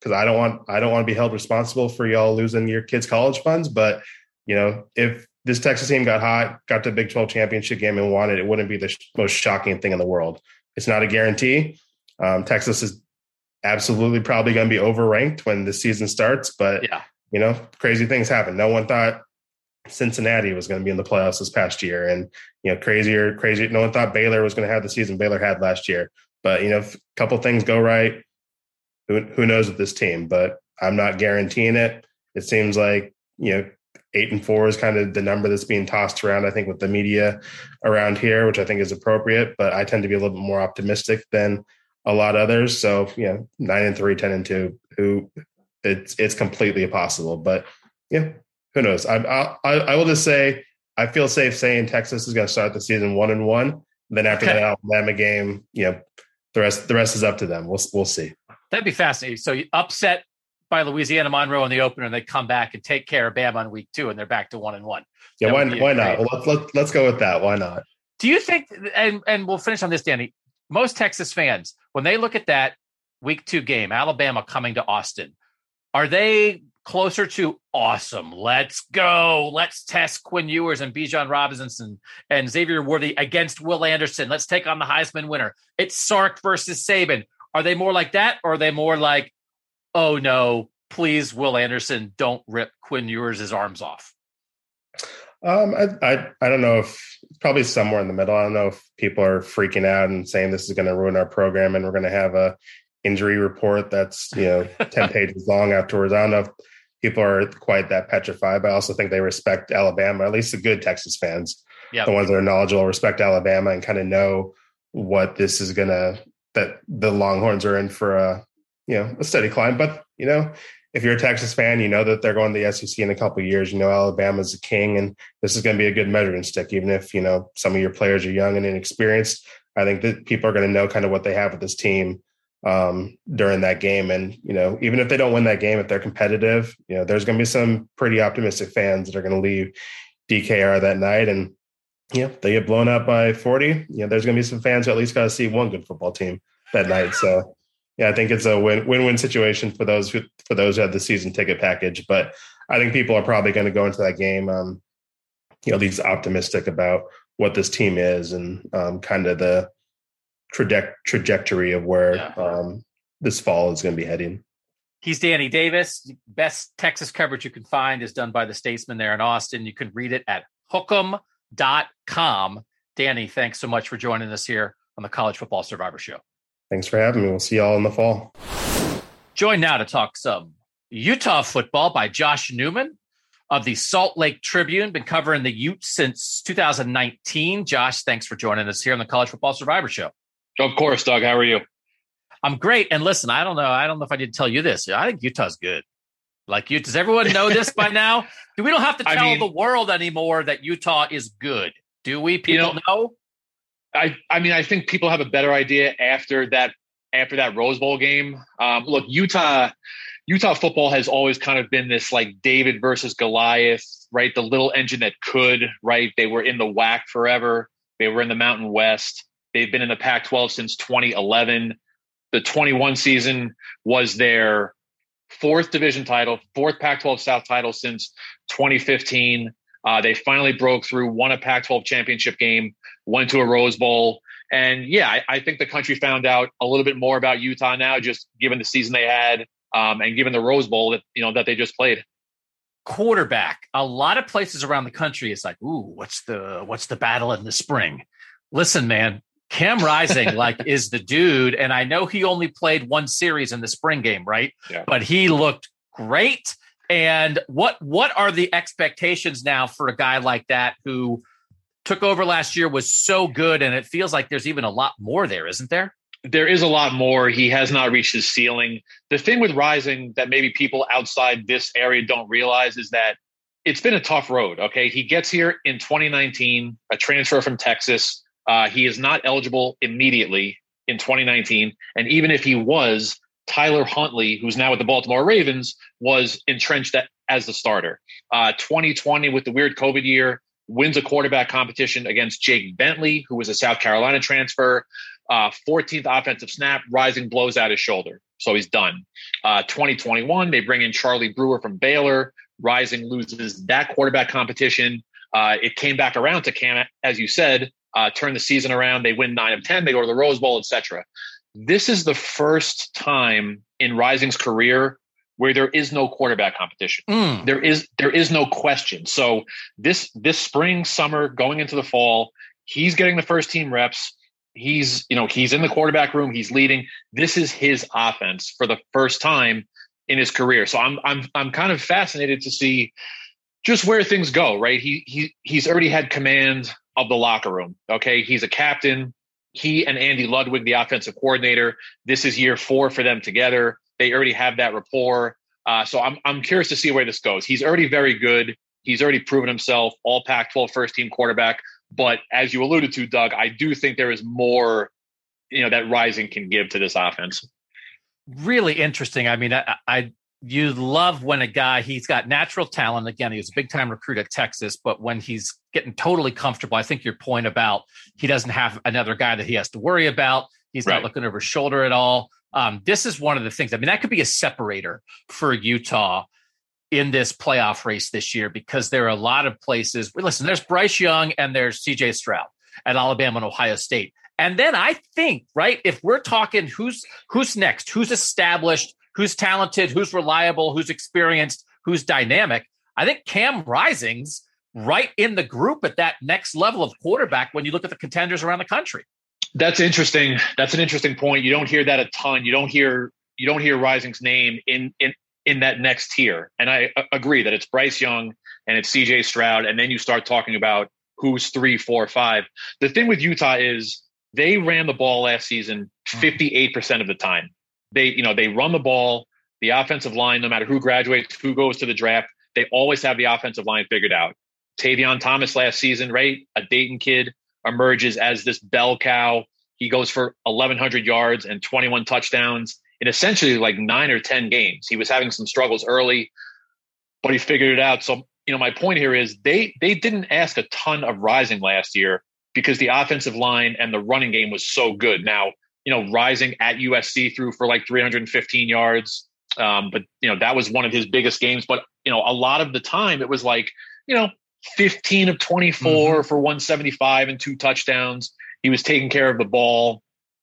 because I don't want I don't want to be held responsible for y'all losing your kids' college funds. But, you know, if this Texas team got hot, got to the Big twelve championship game and won it, it wouldn't be the sh- most shocking thing in the world. It's not a guarantee. Um, Texas is absolutely probably going to be overranked when the season starts. But, yeah. you know, crazy things happen. No one thought Cincinnati was going to be in the playoffs this past year. And, you know, crazier, crazy. No one thought Baylor was going to have the season Baylor had last year. But, you know, if a couple things go right, who, who knows with this team? But I'm not guaranteeing it. It seems like, you know, eight and four is kind of the number that's being tossed around, I think, with the media around here, which I think is appropriate. But I tend to be a little bit more optimistic than a lot of others. So, you know, nine and three, ten and two, who it's it's completely possible. But yeah, who knows? I I, I will just say I feel safe saying Texas is going to start the season one and one. Then after okay. that Alabama game, you know, the rest the rest is up to them. We'll we'll see. That'd be fascinating. So you upset by Louisiana Monroe in the opener, and they come back and take care of Bama on week two, and they're back to one and one. Yeah, that why why not? Well, let's let's let's go with that. Why not? Do you think? And and we'll finish on this, Danny. Most Texas fans, when they look at that week two game, Alabama coming to Austin, are they closer to awesome? Let's go. Let's test Quinn Ewers and Bijan Robinson and Xavier Worthy against Will Anderson. Let's take on the Heisman winner. It's Sark versus Saban. Are they more like that, or are they more like, oh no, please, Will Anderson, don't rip Quinn Ewers' arms off? Um, I, I I don't know if probably somewhere in the middle. I don't know if people are freaking out and saying this is going to ruin our program and we're going to have a injury report that's, you know, ten pages long afterwards. I don't know if people are quite that petrified, but I also think they respect Alabama, at least the good Texas fans, yep. the ones that are knowledgeable, respect Alabama and kind of know what this is going to, that the Longhorns are in for a, you know, a steady climb. But, you know, if you're a Texas fan, you know that they're going to the S E C in a couple of years. You know, Alabama's the king, and this is going to be a good measuring stick, even if, you know, some of your players are young and inexperienced. I think that people are going to know kind of what they have with this team um, during that game. And, you know, even if they don't win that game, if they're competitive, you know, there's going to be some pretty optimistic fans that are going to leave D K R that night. And, you know, they get blown up by forty. You know, there's going to be some fans who at least got to see one good football team that night. So, yeah, I think it's a win, win-win situation for those who for those who have the season ticket package. But I think people are probably going to go into that game, um, you know, at least optimistic about what this team is and um, kind of the traje- trajectory of where yeah. um, this fall is going to be heading. He's Danny Davis. Best Texas coverage you can find is done by the Statesman there in Austin. You can read it at hook'em dot com. Danny, thanks so much for joining us here on the College Football Survivor Show. Thanks for having me. We'll see you all in the fall. Joined now to talk some Utah football by Josh Newman of the Salt Lake Tribune. Been covering the Utes since two thousand nineteen. Josh, thanks for joining us here on the College Football Survivor Show. Of course, Doug. How are you? I'm great. And listen, I don't know. I don't know if I did tell you this. I think Utah's good. Like, you, does everyone know this by now? We don't have to tell I mean, the world anymore that Utah is good. Do we? People you know, know? I, I mean, I think people have a better idea after that after that Rose Bowl game. Um, look, Utah Utah football has always kind of been this like David versus Goliath, right? The little engine that could, right? They were in the W A C forever. They were in the Mountain West. They've been in the Pac twelve since twenty eleven. The twenty-one season was their fourth division title, fourth Pac twelve South title since twenty fifteen. Uh, they finally broke through, won a Pac twelve championship game, went to a Rose Bowl. And yeah, I, I think the country found out a little bit more about Utah now, just given the season they had um, and given the Rose Bowl that, you know, that they just played. Quarterback. A lot of places around the country, it's like, ooh, what's the what's the battle in the spring? Listen, man, Cam Rising like is the dude. And I know he only played one series in the spring game, right? Yeah. But he looked great. And what what are the expectations now for a guy like that who took over last year, was so good, and it feels like there's even a lot more there, isn't there? There is a lot more. He has not reached his ceiling. The thing with Rising that maybe people outside this area don't realize is that it's been a tough road, okay? He gets here in twenty nineteen, a transfer from Texas. Uh, he is not eligible immediately in twenty nineteen. And even if he was, Tyler Huntley, who's now with the Baltimore Ravens, was entrenched as the starter. Uh, twenty twenty, with the weird COVID year, wins a quarterback competition against Jake Bentley, who was a South Carolina transfer. Uh, fourteenth offensive snap, Rising blows out his shoulder. So he's done. Uh, twenty twenty-one, they bring in Charlie Brewer from Baylor. Rising loses that quarterback competition. Uh, it came back around to Cam, as you said, uh, turn the season around. They win nine of ten. They go to the Rose Bowl, et cetera. This is the first time in Rising's career where there is no quarterback competition. Mm. There is there is no question. So this this spring, summer, going into the fall, he's getting the first team reps. He's, you know, he's in the quarterback room. He's leading. This is his offense for the first time in his career. So I'm I'm I'm kind of fascinated to see just where things go. Right? He he he's already had command of the locker room. Okay, he's a captain. He and Andy Ludwig, the offensive coordinator. This is year four for them together. They already have that rapport. Uh, so I'm I'm curious to see where this goes. He's already very good. He's already proven himself. All Pac twelve first team quarterback. But as you alluded to, Doug, I do think there is more, you know, that Rising can give to this offense. Really interesting. I mean, I, I you love when a guy, he's got natural talent. Again, he was a big time recruit at Texas, but when he's getting totally comfortable, I think your point about he doesn't have another guy that he has to worry about. He's right. Not looking over his shoulder at all. Um, this is one of the things. I mean, that could be a separator for Utah in this playoff race this year, because there are a lot of places. Listen, there's Bryce Young and there's C J Stroud at Alabama and Ohio State. And then I think, right, if we're talking who's who's next, who's established, who's talented, who's reliable, who's experienced, who's dynamic, I think Cam Rising's right in the group at that next level of quarterback when you look at the contenders around the country. That's interesting. That's an interesting point. You don't hear that a ton. You don't hear you don't hear Rising's name in in in that next tier. And I uh, agree that it's Bryce Young and it's C J Stroud. And then you start talking about who's three, four, five. The thing with Utah is they ran the ball last season fifty-eight percent of the time. They, you know, they run the ball, the offensive line, no matter who graduates, who goes to the draft, they always have the offensive line figured out. Tavion Thomas last season, right? A Dayton kid emerges as this bell cow. He goes for eleven hundred yards and twenty-one touchdowns in essentially like nine or ten games. He was having some struggles early, but he figured it out. So, you know, my point here is they they didn't ask a ton of Rising last year because the offensive line and the running game was so good. Now, you know, Rising at U S C threw for like three hundred fifteen yards. Um, but, you know, that was one of his biggest games. But, you know, a lot of the time it was like, you know, fifteen of twenty-four mm-hmm. for one seventy-five and two touchdowns. He was taking care of the ball.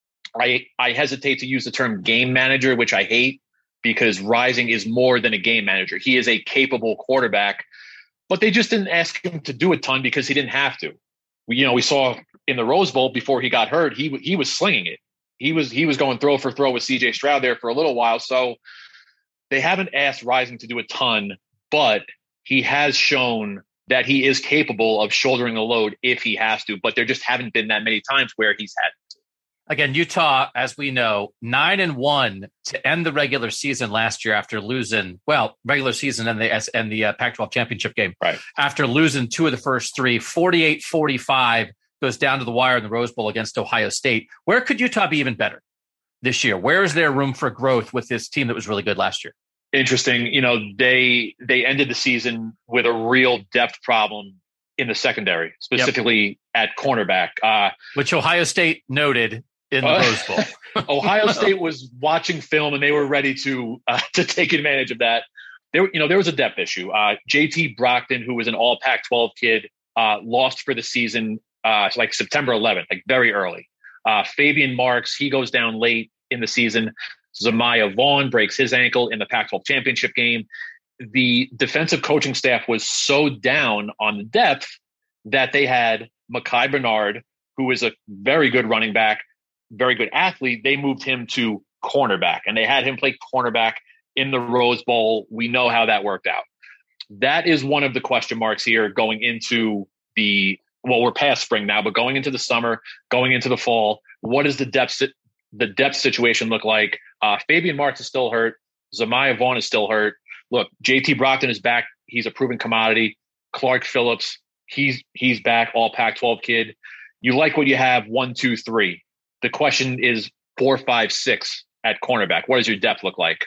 I I hesitate to use the term game manager, which I hate, because Rising is more than a game manager. He is a capable quarterback, but they just didn't ask him to do a ton because he didn't have to. We, you know, we saw in the Rose Bowl before he got hurt, he he was slinging it. He was he was going throw for throw with C J Stroud there for a little while. So they haven't asked Rising to do a ton, but he has shown that he is capable of shouldering the load if he has to. But there just haven't been that many times where he's had to. Again, Utah, as we know, nine and one to end the regular season last year after losing, well, regular season and the and the uh, Pac twelve championship game. Right. After losing two of the first three, forty-eight forty-five, goes down to the wire in the Rose Bowl against Ohio State. Where could Utah be even better this year? Where is there room for growth with this team that was really good last year? Interesting. You know, they they ended the season with a real depth problem in the secondary, specifically yep. at cornerback. Uh, Which Ohio State noted in the uh, Rose Bowl. Ohio State was watching film and they were ready to uh, to take advantage of that. There, you know, there was a depth issue. Uh, J T Brockton, who was an all Pac twelve kid, uh, lost for the season uh, like September eleventh, like very early. Uh, Fabian Marks, he goes down late in the season. Zamiah Vaughn breaks his ankle in the Pac twelve championship game. The defensive coaching staff was so down on the depth that they had Mekhi Bernard, who is a very good running back, very good athlete. They moved him to cornerback, and they had him play cornerback in the Rose Bowl. We know how that worked out. That is one of the question marks here going into the, well, we're past spring now, but going into the summer, going into the fall, what does the depth, the depth situation look like? Uh, Fabian Marks is still hurt. Zamiah Vaughn is still hurt. Look, J T Brockton is back. He's a proven commodity. Clark Phillips, he's he's back, all Pac twelve kid. You like what you have, one, two, three. The question is four, five, six at cornerback. What does your depth look like?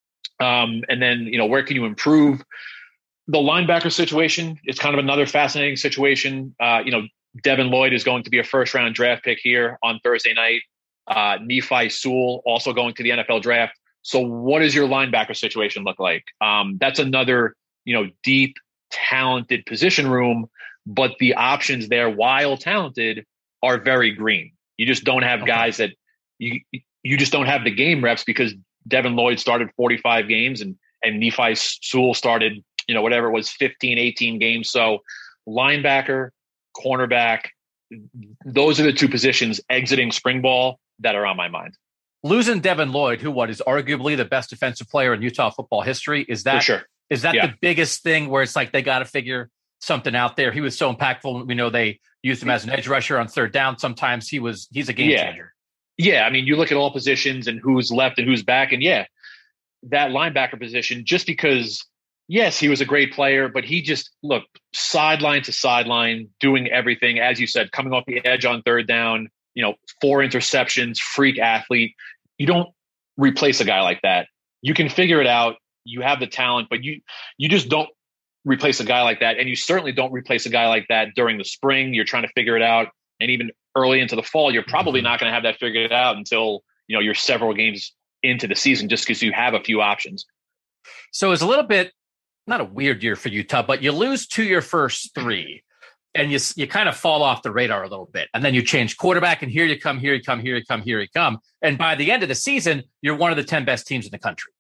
Um, and then, you know, where can you improve? The linebacker situation is kind of another fascinating situation. Uh, you know, Devin Lloyd is going to be a first round draft pick here on Thursday night. Uh, Nephi Sewell also going to the N F L draft. So what does your linebacker situation look like? Um, that's another, you know, deep, talented position room, but the options there, while talented, are very green. You just don't have guys that you you just don't have the game reps because Devin Lloyd started forty-five games and and Nephi Sewell started, you know, whatever it was, fifteen, eighteen games. So linebacker, cornerback, those are the two positions exiting spring ball that are on my mind. Losing Devin Lloyd, who what is arguably the best defensive player in Utah football history, is that For sure. is that Yeah. the biggest thing where it's like they got to figure something out there? He was so impactful. We know they used him as an edge rusher on third down. Sometimes he was he's a game Yeah. changer. Yeah, I mean, you look at all positions and who's left and who's back, and yeah, that linebacker position, just because, yes, he was a great player, but he just looked sideline to sideline, doing everything, as you said, coming off the edge on third down, you know, four interceptions, freak athlete. You don't replace a guy like that. You can figure it out. You have the talent, but you you just don't replace a guy like that. And you certainly don't replace a guy like that during the spring. You're trying to figure it out. And even early into the fall, you're probably not going to have that figured out until, you know, you're several games into the season, just because you have a few options. So it's a little bit, not a weird year for Utah, but you lose to your first three and you you kind of fall off the radar a little bit. And then you change quarterback and here you come, here you come, here you come, here you come. And by the end of the season, you're one of the ten best teams in the country.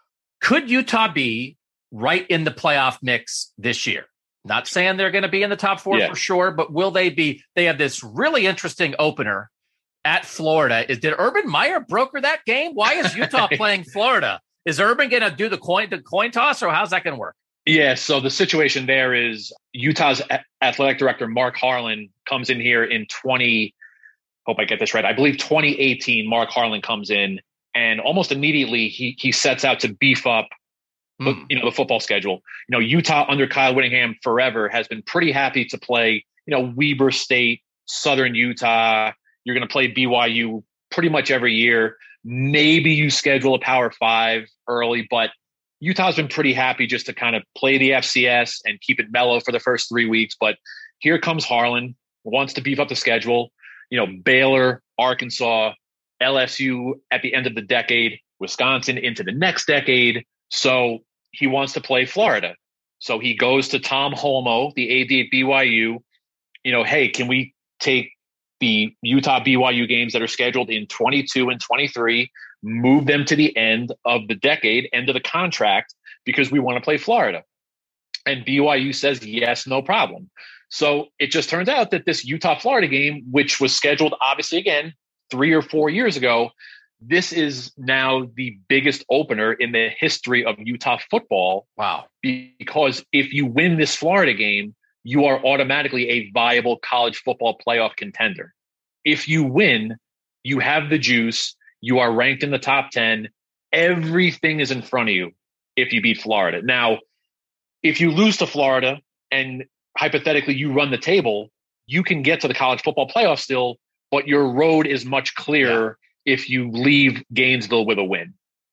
Could Utah be right in the playoff mix this year? Not saying they're going to be in the top four Yeah. for sure, but will they be? They have this really interesting opener at Florida. Is did Urban Meyer broker that game? Why is Utah playing Florida? Is Urban going to do the coin the coin toss, or how's that going to work? Yeah, so the situation there is Utah's a- athletic director, Mark Harlan, comes in here in twenty, hope I get this right, I believe twenty eighteen, Mark Harlan comes in, and almost immediately he he sets out to beef up Hmm. you know, the football schedule. You know, Utah under Kyle Whittingham forever has been pretty happy to play, you know, Weber State, Southern Utah. You're going to play B Y U pretty much every year. Maybe you schedule a Power Five early, but Utah's been pretty happy just to kind of play the F C S and keep it mellow for the first three weeks. But here comes Harlan, wants to beef up the schedule. You know, Baylor, Arkansas, L S U at the end of the decade, Wisconsin into the next decade. So he wants to play Florida. So he goes to Tom Holmoe, the A D at B Y U. You know, hey, can we take the Utah B Y U games that are scheduled in twenty-two and twenty-three, move them to the end of the decade, end of the contract, because we want to play Florida? And B Y U says, yes, no problem. So it just turns out that this Utah-Florida game, which was scheduled, obviously, again, three or four years ago, this is now the biggest opener in the history of Utah football. Wow. Because if you win this Florida game, you are automatically a viable college football playoff contender. If you win, you have the juice. You are ranked in the top ten. Everything is in front of you if you beat Florida. Now, if you lose to Florida and hypothetically you run the table, you can get to the college football playoff still, but your road is much clearer yeah. if you leave Gainesville with a win.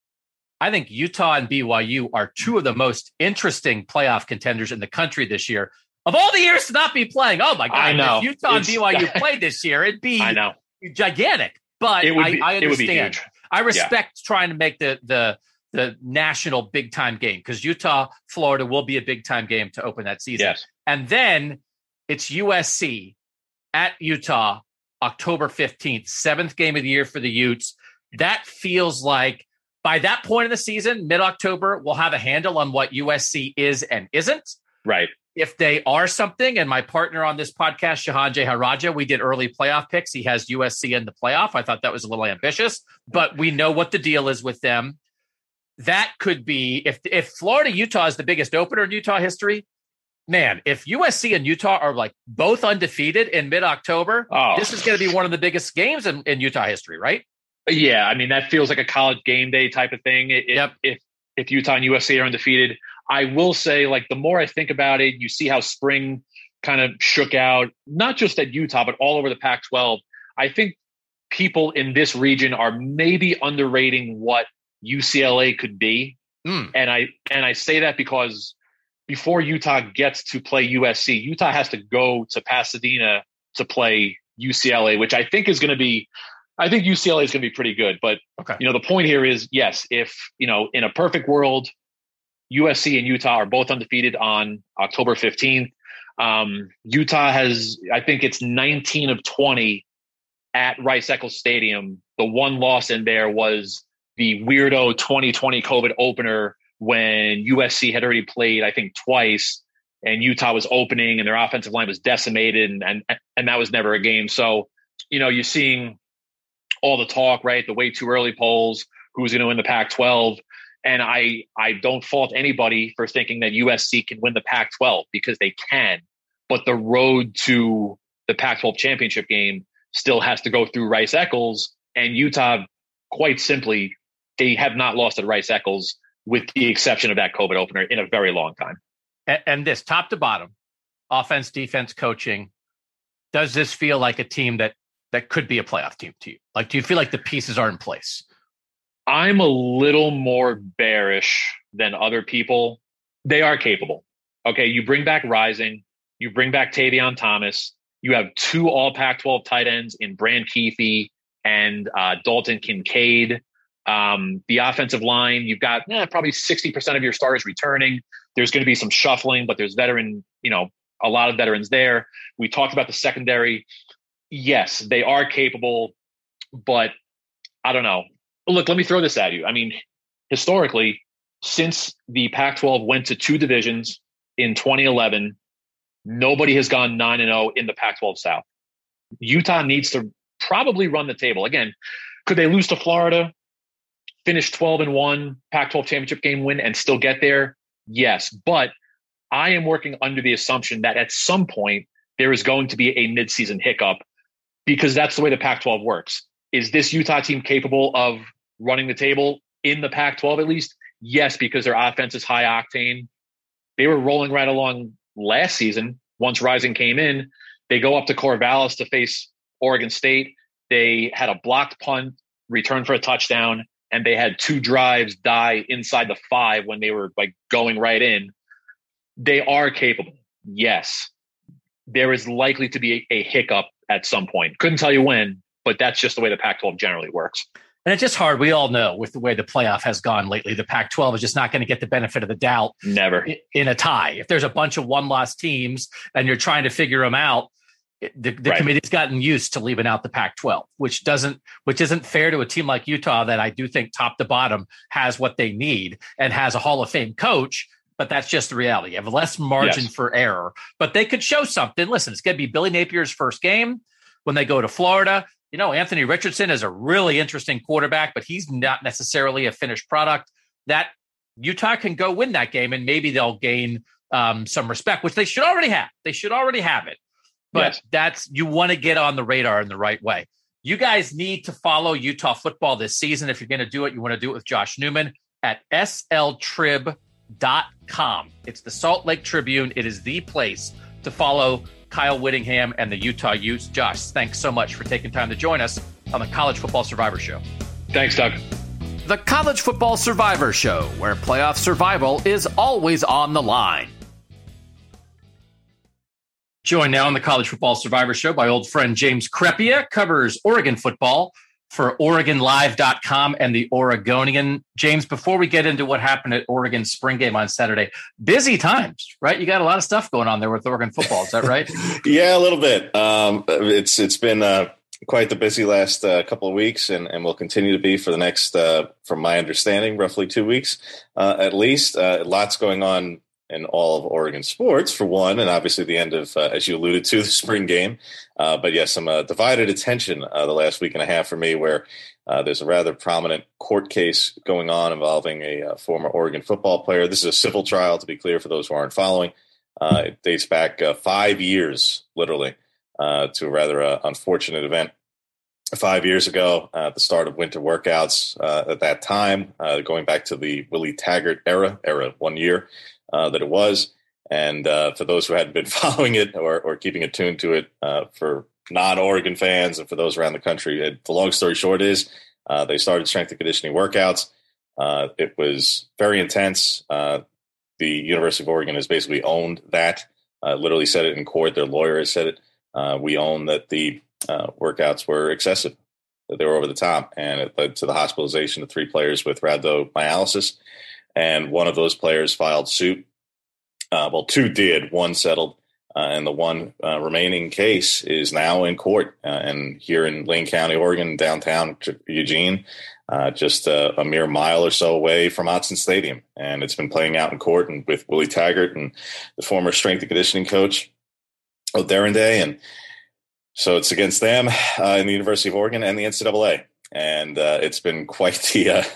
I think Utah and B Y U are two of the most interesting playoff contenders in the country this year. Of all the years to not be playing, oh my God, I know. if Utah It's, and B Y U played this year, it'd be I know. gigantic. But it would I, be, I it would be understand. huge. I respect yeah. trying to make the the the national big time game, because Utah, Florida will be a big time game to open that season. Yes. And then it's U S C at Utah, October fifteenth, seventh game of the year for the Utes. That feels like by that point in the season, mid-October, we'll have a handle on what U S C is and isn't. Right. If they are something, and my partner on this podcast, Shahan Jeharaja, we did early playoff picks. He has U S C in the playoff. I thought that was a little ambitious, but we know what the deal is with them. That could be, if if Florida, Utah is the biggest opener in Utah history, man, if U S C and Utah are like both undefeated in mid-October, oh. this is going to be one of the biggest games in, in Utah history, right? Yeah, I mean, that feels like a college game day type of thing. It, yep. If, if Utah and U S C are undefeated, I will say, like, the more I think about it, you see how spring kind of shook out, not just at Utah, but all over the Pac twelve. I think people in this region are maybe underrating what U C L A could be. Mm. And I and I say that because before Utah gets to play U S C, Utah has to go to Pasadena to play U C L A, which I think is going to be I think U C L A is going to be pretty good. But, okay. you know, the point here is, yes, if, you know, in a perfect world, U S C and Utah are both undefeated on October fifteenth. Um, Utah has, I think it's nineteen of twenty at Rice-Eccles Stadium. The one loss in there was the weirdo twenty twenty COVID opener when U S C had already played, I think, twice, and Utah was opening and their offensive line was decimated, and and, and that was never a game. So, you know, you're seeing all the talk, right? The way too early polls, who's going to win the Pac twelve. And I, I don't fault anybody for thinking that U S C can win the Pac twelve, because they can. But the road to the Pac twelve championship game still has to go through Rice-Eccles. And Utah, quite simply, they have not lost at Rice-Eccles, with the exception of that COVID opener, in a very long time. And, and this, top to bottom, offense, defense, coaching, does this feel like a team that that could be a playoff team to you? Like, do you feel like the pieces are in place? I'm a little more bearish than other people. They are capable. Okay, you bring back Rising, you bring back Tavion Thomas, you have two all Pac twelve tight ends in Brand Keefe and uh, Dalton Kincaid. Um, the offensive line, you've got eh, probably sixty percent of your starters returning. There's going to be some shuffling, but there's veteran, you know, a lot of veterans there. We talked about the secondary. Yes, they are capable, but I don't know. Look, let me throw this at you. I mean, historically, since the Pac twelve went to two divisions in twenty eleven, nobody has gone nine and oh in the Pac twelve South. Utah needs to probably run the table. Again, could they lose to Florida, finish twelve and one, Pac twelve championship game win, and still get there? Yes. But I am working under the assumption that at some point there is going to be a midseason hiccup, because that's the way the Pac twelve works. Is this Utah team capable of running the table in the Pac twelve at least? Yes, because their offense is high octane. They were rolling right along last season. Once Rising came in, they go up to Corvallis to face Oregon State. They had a blocked punt, return for a touchdown, and they had two drives die inside the five when they were like going right in. They are capable. Yes. There is likely to be a, a hiccup at some point. Couldn't tell you when, but that's just the way the Pac twelve generally works. And it's just hard. We all know with the way the playoff has gone lately, the Pac twelve is just not going to get the benefit of the doubt. Never. In a tie. If there's a bunch of one-loss teams and you're trying to figure them out, the, the right. committee's gotten used to leaving out the Pac twelve, which doesn't, which isn't fair to a team like Utah that I do think top to bottom has what they need and has a Hall of Fame coach. But that's just the reality. You have less margin yes. for error, but they could show something. Listen, it's going to be Billy Napier's first game when they go to Florida. You know, Anthony Richardson is a really interesting quarterback, but he's not necessarily a finished product. That Utah can go win that game, and maybe they'll gain um, some respect, which they should already have. They should already have it. But yes. that's, you want to get on the radar in the right way. You guys need to follow Utah football this season. If you're going to do it, you want to do it with Josh Newman at S L trib dot com. It's the Salt Lake Tribune. It is the place to follow Kyle Whittingham and the Utah Utes. Josh, thanks so much for taking time to join us on the College Football Survivor Show. Thanks, Doug. The College Football Survivor Show, where playoff survival is always on the line. Joined now on the College Football Survivor Show by old friend James Crepea, covers Oregon football for Oregon Live dot com and the Oregonian. James, before we get into what happened at Oregon's spring game on Saturday, busy times, right? You got a lot of stuff going on there with Oregon football. Is that right? Yeah, a little bit. Um, it's it's been uh, quite the busy last uh, couple of weeks, and, and will continue to be for the next, uh, from my understanding, roughly two weeks uh, at least. Uh, lots going on in all of Oregon sports, for one, and obviously the end of, uh, as you alluded to, the spring game. Uh, but yes, some uh, divided attention uh, the last week and a half for me, where uh, there's a rather prominent court case going on involving a uh, former Oregon football player. This is a civil trial, to be clear, for those who aren't following. Uh, it dates back uh, five years, literally, uh, to a rather uh, unfortunate event. Five years ago, uh, at the start of winter workouts, uh, at that time, uh, going back to the Willie Taggart era, era one year, Uh, that it was. And uh, for those who hadn't been following it or, or keeping attuned to it, uh, for non-Oregon fans and for those around the country, it, the long story short is uh, they started strength and conditioning workouts. Uh, it was very intense. Uh, the University of Oregon has basically owned that, uh, literally said it in court. Their lawyer has said it. Uh, we own that the uh, workouts were excessive. that they were over the top, and it led to the hospitalization of three players with rhabdomyolysis. And one of those players filed suit. Uh, well, two did. One settled. Uh, and the one uh, remaining case is now in court. Uh, and here in Lane County, Oregon, downtown Eugene, uh, just uh, a mere mile or so away from Autzen Stadium. And it's been playing out in court and with Willie Taggart and the former strength and conditioning coach, O'Derrenday. And so it's against them uh, in the University of Oregon and the N C double A. And uh, it's been quite the uh,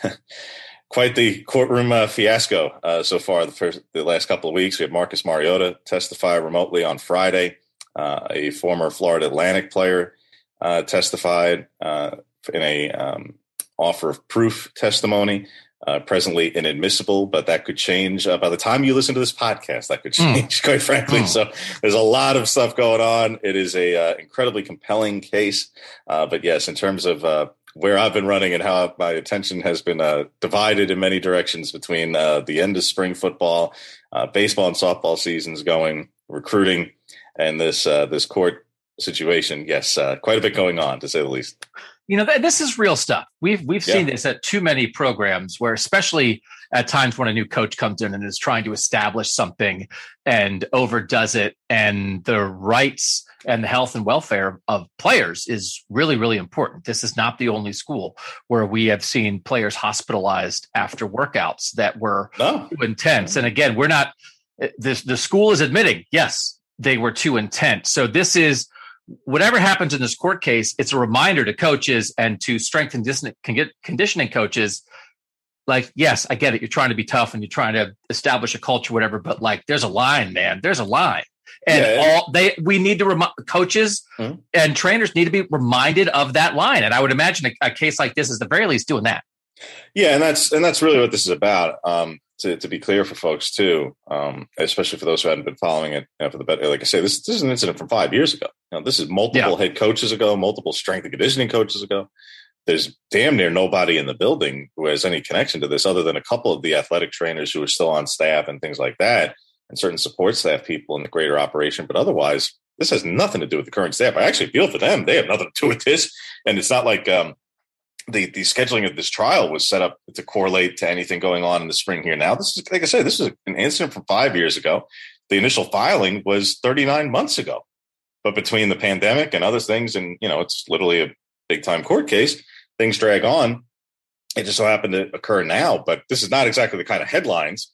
quite the courtroom uh, fiasco uh, so far. The first, the last couple of weeks, we had Marcus Mariota testify remotely on Friday. Uh, a former Florida Atlantic player uh, testified uh, in a um, offer of proof testimony. Uh, presently inadmissible, but that could change uh, by the time you listen to this podcast. That could change, mm. quite frankly. Mm. So there's a lot of stuff going on. It is a uh, incredibly compelling case. Uh, but yes, in terms of uh, where I've been running and how my attention has been uh, divided in many directions between uh, the end of spring football, uh, baseball and softball seasons going, recruiting, and this uh, this court situation. Yes, uh, quite a bit going on, to say the least. You know, th- this is real stuff. We've we've yeah. seen this at too many programs where, especially at times when a new coach comes in and is trying to establish something and overdoes it, and the rights and the health and welfare of players is really, really important. This is not the only school where we have seen players hospitalized after workouts that were no. too intense. And again, we're not this. The school is admitting, yes, they were too intense. So this is. Whatever happens in this court case, it's a reminder to coaches and to strength and conditioning coaches. Like, yes, I get it. You're trying to be tough and you're trying to establish a culture, whatever. But like, there's a line, man. There's a line, and yeah, all they we need to remind coaches mm-hmm. and trainers need to be reminded of that line. And I would imagine a, a case like this is the very least doing that. Yeah, and that's and that's really what this is about. Um, to, to be clear for folks too, um, especially for those who hadn't been following it you know, for the better. Like I say, this, this is an incident from five years ago. You know, this is multiple yeah. head coaches ago, multiple strength and conditioning coaches ago. There's damn near nobody in the building who has any connection to this other than a couple of the athletic trainers who are still on staff and things like that, and certain support staff people in the greater operation. But otherwise, this has nothing to do with the current staff. I actually feel for them. They have nothing to do with this. And it's not like um, the, the scheduling of this trial was set up to correlate to anything going on in the spring here. Now, this is, like I said, this is an incident from five years ago. The initial filing was thirty-nine months ago. But between the pandemic and other things, and, you know, it's literally a big time court case, things drag on. It just so happened to occur now. But this is not exactly the kind of headlines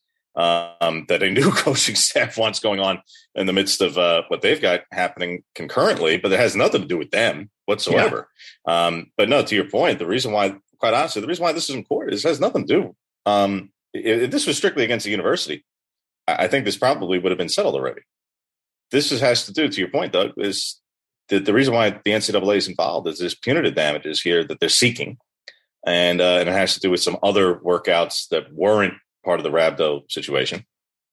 um, that a new coaching staff wants going on in the midst of uh, what they've got happening concurrently. But it has nothing to do with them whatsoever. Yeah. Um, but no, to your point, the reason why, quite honestly, the reason why this is in court is it has nothing to do. Um, if this was strictly against the university, I think this probably would have been settled already. This is, has to do, to your point, Doug, is the, the reason why the N C double A is involved is there's punitive damages here that they're seeking. And, uh, and it has to do with some other workouts that weren't part of the rhabdo situation.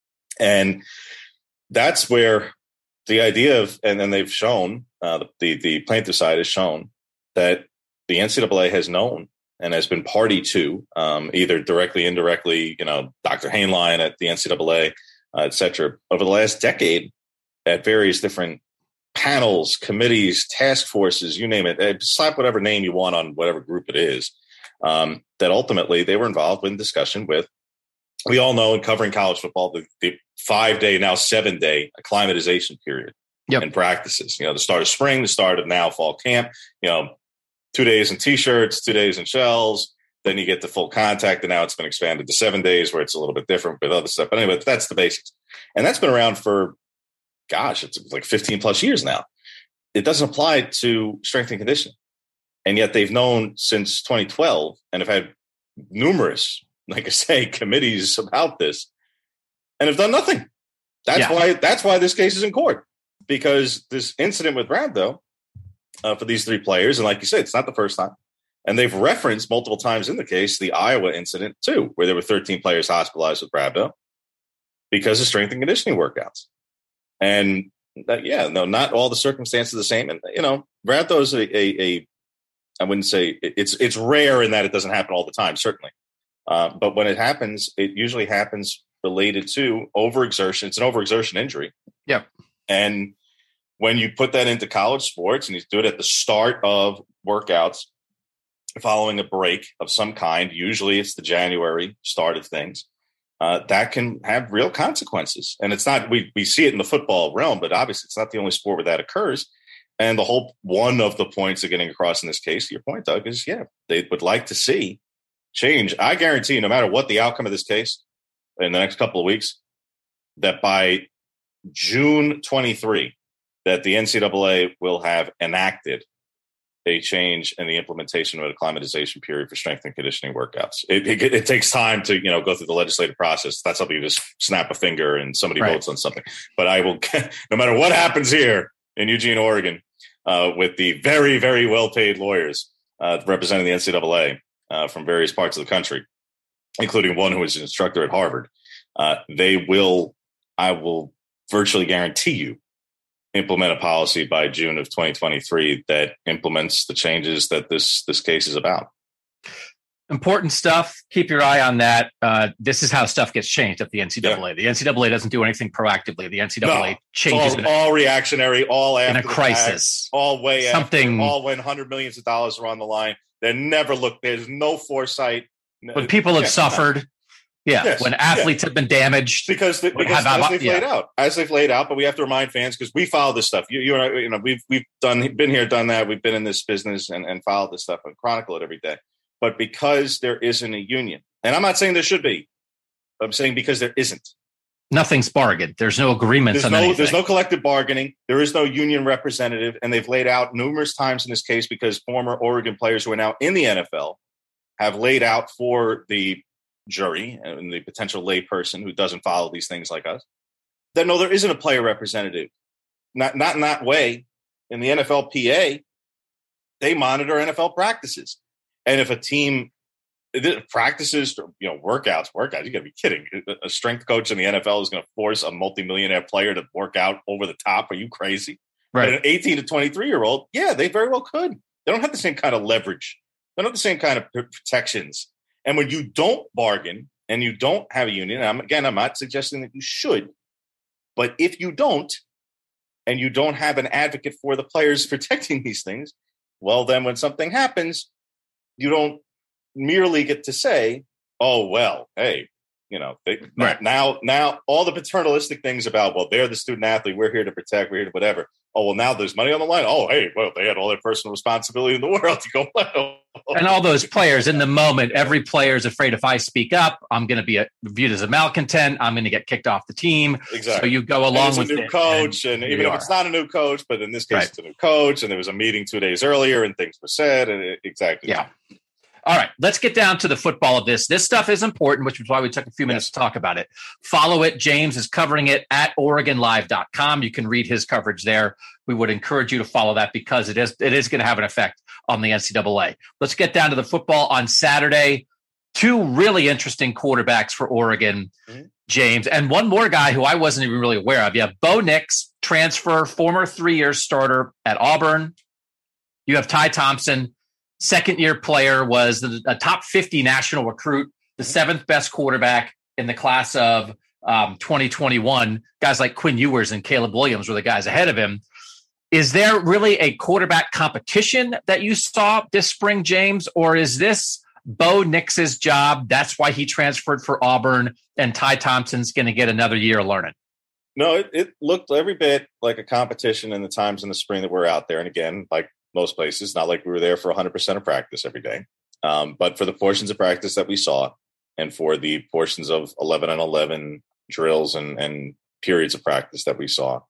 And that's where the idea of, and then they've shown, uh, the, the plaintiff side has shown that the N C double A has known and has been party to, um, either directly, indirectly, you know, Doctor Hainline at the N C double A, uh, et cetera, over the last decade at various different panels, committees, task forces, you name it, slap whatever name you want on whatever group it is, um, that ultimately they were involved in discussion with. We all know in covering college football, the, the five-day, now seven-day acclimatization period yep. and practices. You know, the start of spring, the start of now fall camp, you know, two days in T-shirts, two days in shells. Then you get to full contact, and now it's been expanded to seven days where it's a little bit different with other stuff. But anyway, that's the basics. And that's been around for, gosh, it's like fifteen plus years now. It doesn't apply to strength and conditioning. And yet they've known since twenty twelve and have had numerous, like I say, committees about this and have done nothing. That's yeah. why that's why this case is in court, because this incident with rhabdo uh, for these three players, and like you said, it's not the first time. And they've referenced multiple times in the case the Iowa incident too, where there were thirteen players hospitalized with rhabdo because of strength and conditioning workouts. And that, yeah, no, not all the circumstances are the same. And, you know, rhabdo is a, a, a, I wouldn't say it's, it's rare in that it doesn't happen all the time, certainly. Uh, but when it happens, it usually happens related to overexertion. It's an overexertion injury. Yeah. And when you put that into college sports and you do it at the start of workouts, following a break of some kind, usually it's the January start of things, uh, that can have real consequences. And it's not, we, we see it in the football realm, but obviously it's not the only sport where that occurs. And the whole, one of the points of getting across in this case, to your point, Doug, is, yeah, they would like to see change. I guarantee you, no matter what the outcome of this case in the next couple of weeks, that by June twenty-third, that the N C double A will have enacted a change in the implementation of a acclimatization period for strength and conditioning workouts. It, it, it takes time to, you know, go through the legislative process. That's something you just snap a finger and somebody right. votes on something. But I will, no matter what happens here in Eugene, Oregon, uh, with the very, very well-paid lawyers uh, representing the N C double A uh, from various parts of the country, including one who is an instructor at Harvard, uh, they will, I will virtually guarantee you, implement a policy by June of twenty twenty-three that implements the changes that this this case is about. Important stuff. Keep your eye on that. Uh, this is how stuff gets changed at the N C double A. Yeah. The N C double A doesn't do anything proactively. The N C double A no, changes all, in all reactionary, all after in a crisis, fact, all way something, after, all when hundred millions of dollars are on the line. They never look. There's no foresight. When people have yeah, suffered. Yeah, yes, when athletes yeah. have been damaged, because, the, because as they've yeah. laid out, as they've laid out. But we have to remind fans, because we follow this stuff. You, you and I, you know, we've we've done, been here, done that. We've been in this business and, and followed this stuff and chronicle it every day. But because there isn't a union, and I'm not saying there should be, I'm saying because there isn't. Nothing's bargained. There's no agreements there's on no, anything. There's no collective bargaining. There is no union representative, and they've laid out numerous times in this case, because former Oregon players who are now in the N F L have laid out for the jury and the potential lay person who doesn't follow these things like us, that no, there isn't a player representative. Not not in that way. In the N F L P A, they monitor N F L practices. And if a team practices, you know, workouts, workouts, you got to be kidding. A strength coach in the N F L is going to force a multimillionaire player to work out over the top. Are you crazy? Right. But an eighteen to twenty-three year old, yeah, they very well could. They don't have the same kind of leverage. They don't have the same kind of protections. And when you don't bargain and you don't have a union, and I'm, again, I'm not suggesting that you should, but if you don't, and you don't have an advocate for the players protecting these things, well, then when something happens, you don't merely get to say, oh, well, hey, you know, they, right. now, now all the paternalistic things about, well, they're the student athlete, we're here to protect, we're here to whatever. Oh, well, now there's money on the line. Oh, hey, well, they had all their personal responsibility in the world to go. Well. And all those players in the moment, every player is afraid if I speak up, I'm going to be a, viewed as a malcontent. I'm going to get kicked off the team. Exactly. So you go along with a new it coach, and, and even if it's not a new coach, but in this case, right. it's a new coach, and there was a meeting two days earlier, and things were said, and it, exactly. Yeah. All right, let's get down to the football of this. This stuff is important, which is why we took a few minutes yes. to talk about it. Follow it. James is covering it at Oregon Live dot com. You can read his coverage there. We would encourage you to follow that because it is it is going to have an effect on the N C double A. Let's get down to the football on Saturday. Two really interesting quarterbacks for Oregon, mm-hmm. James, and one more guy who I wasn't even really aware of. You have Bo Nix, transfer, former three-year starter at Auburn. You have Ty Thompson, second-year player, was a top fifty national recruit, the seventh best quarterback in the class of um, twenty twenty-one. Guys like Quinn Ewers and Caleb Williams were the guys ahead of him. Is there really a quarterback competition that you saw this spring, James, or is this Bo Nix's job? That's why he transferred for Auburn, and Ty Thompson's going to get another year learning. No, it, it looked every bit like a competition in the times in the spring that we're out there. And again, like most places, not like we were there for one hundred percent of practice every day. Um, but for the portions of practice that we saw, and for the portions of eleven on eleven drills and, and periods of practice that we saw,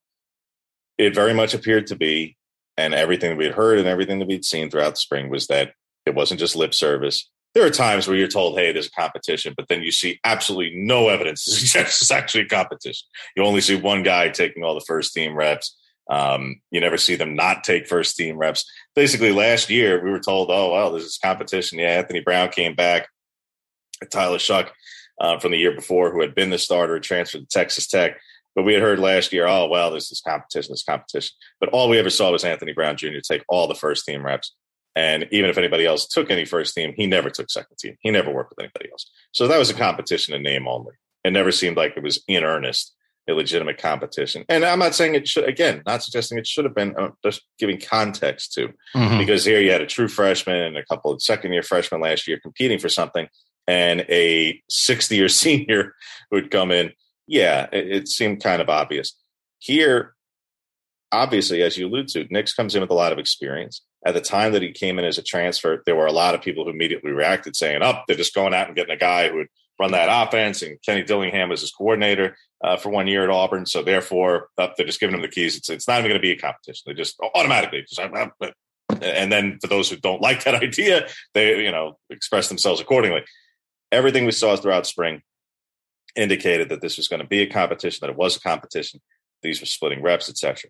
it very much appeared to be, and everything that we had heard and everything that we'd seen throughout the spring was that it wasn't just lip service. There are times where you're told, hey, there's a competition, but then you see absolutely no evidence it's actually a competition. You only see one guy taking all the first team reps. Um, you never see them not take first team reps. Basically, last year we were told, oh, well, there's this competition. Yeah, Anthony Brown came back. Tyler Shuck uh, from the year before, who had been the starter, transferred to Texas Tech. But we had heard last year, oh, well, there's this competition, this competition. But all we ever saw was Anthony Brown Junior take all the first team reps. And even if anybody else took any first team, he never took second team. He never worked with anybody else. So that was a competition in name only. It never seemed like it was in earnest. a legitimate competition. And I'm not saying it should, again, not suggesting it should have been, uh, just giving context to, mm-hmm. because here you had a true freshman and a couple of second year freshmen last year competing for something, and a sixth year senior would come in. Yeah, it, it seemed kind of obvious. Here, obviously, as you allude to, Nix comes in with a lot of experience. At the time that he came in as a transfer, there were a lot of people who immediately reacted saying, oh, they're just going out and getting a guy who would run that offense, and Kenny Dillingham was his coordinator uh, for one year at Auburn. So therefore, uh, they're just giving him the keys. It's, it's not even going to be a competition. They just automatically. Just, and then for those who don't like that idea, they, you know, express themselves accordingly. Everything we saw throughout spring indicated that this was going to be a competition, that it was a competition. These were splitting reps, et cetera.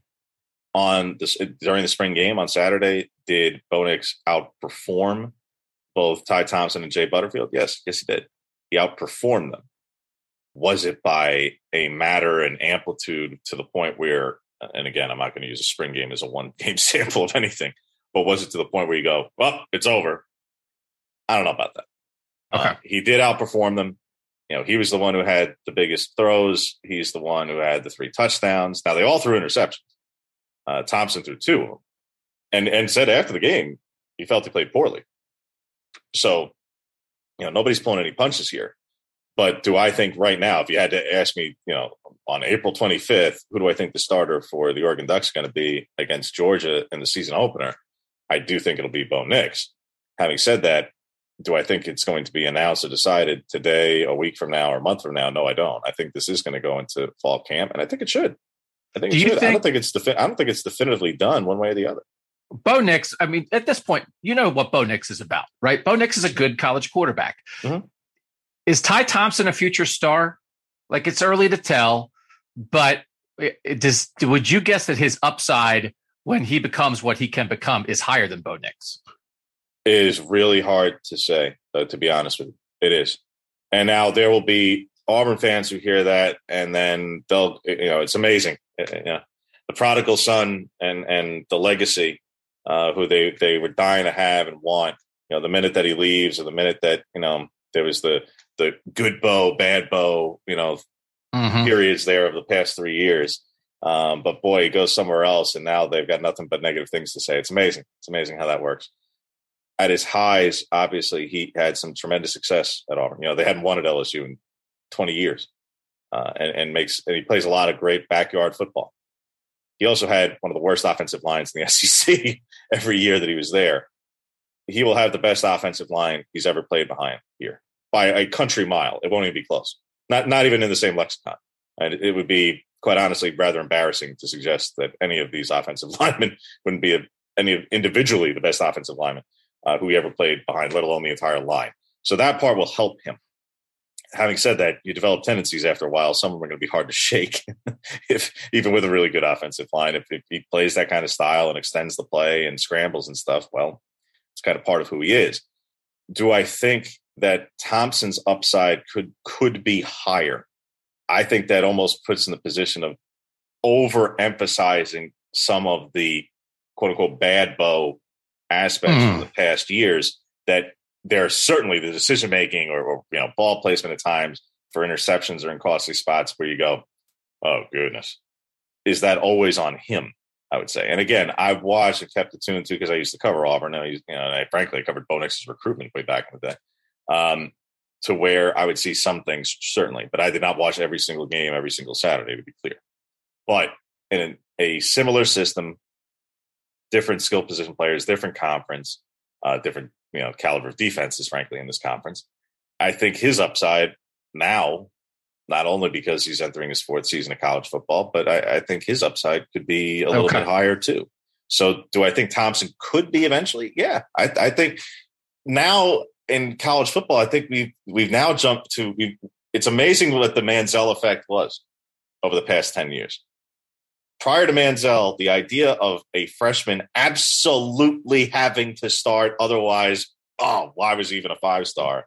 On this, during the spring game on Saturday, did Bo Nix outperform both Ty Thompson and Jay Butterfield? Yes, yes, he did. He outperformed them. Was it by a matter and amplitude to the point where, and again, I'm not going to use a spring game as a one-game sample of anything, but was it to the point where you go, well, it's over? I don't know about that. Okay. Uh, he did outperform them. You know, he was the one who had the biggest throws. He's the one who had the three touchdowns. Now, they all threw interceptions. Uh, Thompson threw two of them, and and said after the game he felt he played poorly. So, you know, nobody's pulling any punches here. But do I think right now, if you had to ask me, you know, on April twenty-fifth, who do I think the starter for the Oregon Ducks is going to be against Georgia in the season opener? I do think it'll be Bo Nix. Having said that, do I think it's going to be announced or decided today, a week from now, or a month from now? No, I don't. I think this is going to go into fall camp, and I think it should. I think, Do it you should. think, I don't think it's defi- I don't think it's definitively done one way or the other. Bo Nix, I mean, at this point, you know what Bo Nix is about, right? Bo Nix is a good college quarterback. Mm-hmm. Is Ty Thompson a future star? Like, it's early to tell, but it does. Would you guess that his upside when he becomes what he can become is higher than Bo Nix? It is really hard to say, uh, to be honest with you. It is. And now there will be Auburn fans who hear that, and then they'll, you know, it's amazing. You know, the prodigal son and and the legacy, uh, who they they were dying to have and want. You know, the minute that he leaves, or the minute that, you know, there was the the good Bo, bad Bo, you know, mm-hmm. periods there of the past three years. Um, but boy, he goes somewhere else, and now they've got nothing but negative things to say. It's amazing. It's amazing how that works. At his highs, obviously, he had some tremendous success at Auburn. You know, they hadn't won at L S U in twenty years. Uh, and, and makes and he plays a lot of great backyard football. He also had one of the worst offensive lines in the S E C every year that he was there. He will have the best offensive line he's ever played behind here by a country mile. It won't even be close. Not not even in the same lexicon. And it would be, quite honestly, rather embarrassing to suggest that any of these offensive linemen wouldn't be a, any of individually the best offensive lineman uh, who he ever played behind, let alone the entire line. So that part will help him. Having said that, you develop tendencies after a while. Some of them are going to be hard to shake, if even with a really good offensive line. If, if he plays that kind of style and extends the play and scrambles and stuff, well, it's kind of part of who he is. Do I think that Thompson's upside could could be higher? I think that almost puts in the position of overemphasizing some of the quote unquote bad Bo aspects mm. from the past years that. There's certainly the decision making or, or you know ball placement at times for interceptions or in costly spots where you go, oh goodness, is that always on him? I would say. And again, I've watched and kept it tuned to because I used to cover Auburn. Now, you know, and I frankly I covered Bo Nix's recruitment way back in the day, um, to where I would see some things certainly, but I did not watch every single game every single Saturday, to be clear. But in a similar system, different skill position players, different conference, uh, different. you know, caliber of defenses, frankly, in this conference. I think his upside now, not only because he's entering his fourth season of college football, but I, I think his upside could be a little okay. bit higher too. So do I think Thompson could be eventually? Yeah. I, I think now in college football, I think we've, we've now jumped to, we've, it's amazing what the Manziel effect was over the past ten years. Prior to Manziel, the idea of a freshman absolutely having to start, otherwise, oh, why was he even a five-star,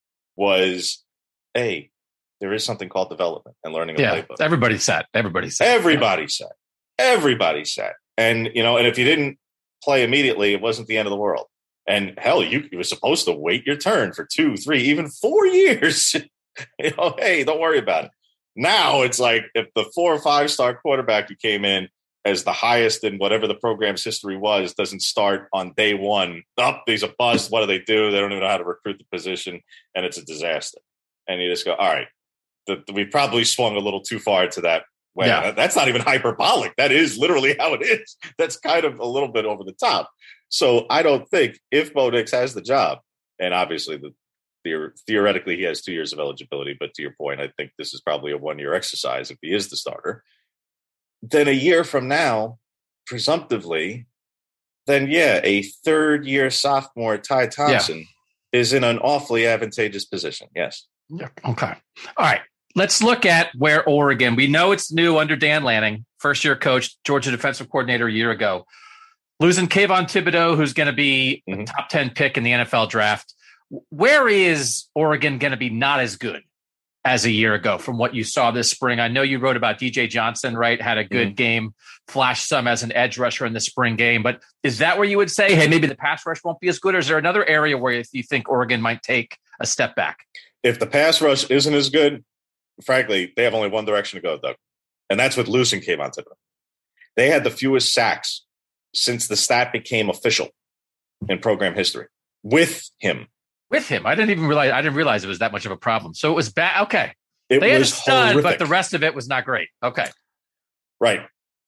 was, hey, there is something called development and learning a yeah, playbook. Everybody said. Everybody said. Everybody yeah. said. Everybody said. And, you know, and if you didn't play immediately, it wasn't the end of the world. And hell, you, you were supposed to wait your turn for two, three, even four years. you know, hey, don't worry about it. Now it's like if the four or five star quarterback who came in as the highest in whatever the program's history was doesn't start on day one. Up, oh, he's a bust. What do they do? They don't even know how to recruit the position, and it's a disaster. And you just go, all right, the, the, we probably swung a little too far to that way. Yeah. That's not even hyperbolic. That is literally how it is. That's kind of a little bit over the top. So I don't think if Bo Nix has the job, and obviously the, the theoretically he has two years of eligibility, but to your point, I think this is probably a one-year exercise if he is the starter. Then a year from now, presumptively, then yeah, a third-year sophomore Ty Thompson yeah. is in an awfully advantageous position. Yes. Yeah. Okay. All right. Let's look at where Oregon. We know it's new under Dan Lanning, first-year coach, Georgia defensive coordinator a year ago. Losing Kayvon Thibodeau, who's going to be mm-hmm. a top ten pick in the N F L draft. Where is Oregon going to be not as good as a year ago from what you saw this spring? I know you wrote about D J Johnson, right? Had a good mm-hmm. game, flashed some as an edge rusher in the spring game. But is that where you would say, hey, maybe the pass rush won't be as good? Or is there another area where you think Oregon might take a step back? If the pass rush isn't as good, frankly, they have only one direction to go, Doug. And that's with losing Kayvon Thibodeau. They had the fewest sacks since the stat became official in program history with him. With him. I didn't even realize I didn't realize it was that much of a problem. So it was bad. Okay. It they was had a stud, horrific. But the rest of it was not great. Okay. Right.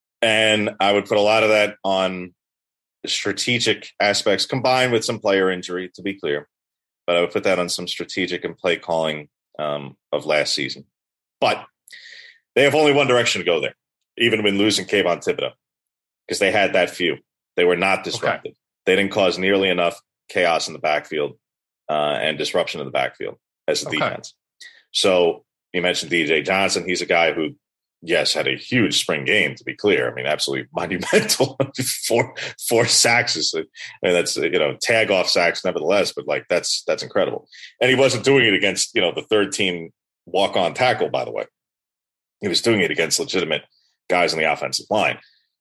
And I would put a lot of that on strategic aspects combined with some player injury, to be clear. But I would put that on some strategic and play calling um, of last season. But they have only one direction to go there, even when losing Kayvon Thibodeau, because they had that few. They were not disrupted. Okay. They didn't cause nearly enough chaos in the backfield uh, and disruption in the backfield as a okay. defense. So you mentioned D J Johnson. He's a guy who, yes, had a huge spring game, to be clear. I mean, absolutely monumental. four four sacks is, I mean, that's, you know, tag off sacks nevertheless, but like that's that's incredible. And he wasn't doing it against, you know, the third team walk on tackle, by the way. He was doing it against legitimate guys on the offensive line.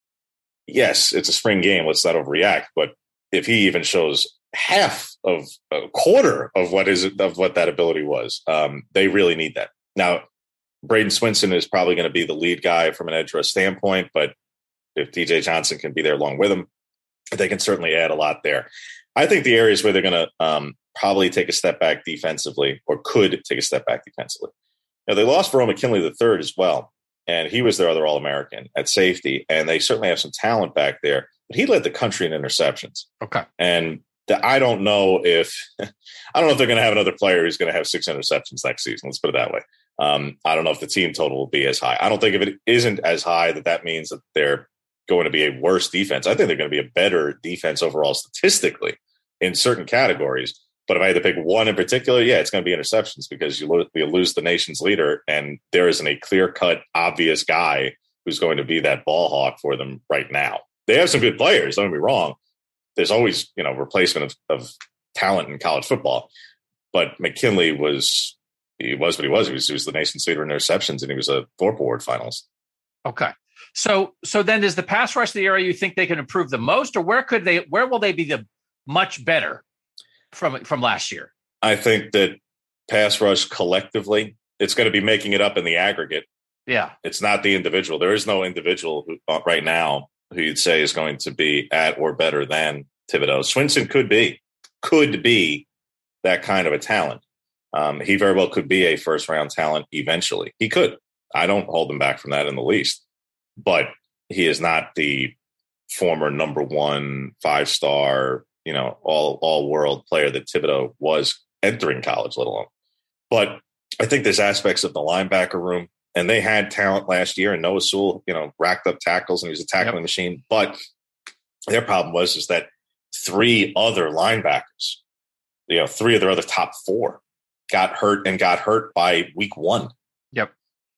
Yes, it's a spring game. Let's not overreact. But if he even shows half of a quarter of what is of what that ability was, um, they really need that. Now, Braden Swinson is probably going to be the lead guy from an edge rush standpoint, but if D J Johnson can be there along with him, they can certainly add a lot there. I think the areas where they're going to um, probably take a step back defensively, or could take a step back defensively. Now, they lost Verone McKinley the third as well, and he was their other All-American at safety, and they certainly have some talent back there, but he led the country in interceptions. Okay. And the, I don't know if I don't know if they're going to have another player who's going to have six interceptions next season. Let's put it that way. Um, I don't know if the team total will be as high. I don't think if it isn't as high that that means that they're going to be a worse defense. I think they're going to be a better defense overall statistically in certain categories. But if I had to pick one in particular, yeah, it's going to be interceptions, because you, lo- you lose the nation's leader, and there isn't a clear-cut, obvious guy who's going to be that ball hawk for them right now. They have some good players, don't get me wrong. There's always, you know, replacement of, of talent in college football. But McKinley was he was what he was. He was, he was the nation's leader in interceptions, and he was a Thorpe Award finalist. Okay. So so then is the pass rush the area you think they can improve the most, or where could they where will they be the much better from from last year? I think that pass rush collectively, it's going to be making it up in the aggregate. Yeah. It's not the individual. There is no individual who, uh, right now who you'd say is going to be at or better than Thibodeau. Swinson could be, could be that kind of a talent. Um, he very well could be a first round talent eventually. He could. I don't hold him back from that in the least. But he is not the former number one five star, you know, all all world player that Thibodeau was entering college, let alone. But I think there's aspects of the linebacker room, and they had talent last year, and Noah Sewell, you know, racked up tackles, and he was a tackling yep. machine. But their problem was is that three other linebackers, you know, three of their other top four got hurt and got hurt by week one. Yep.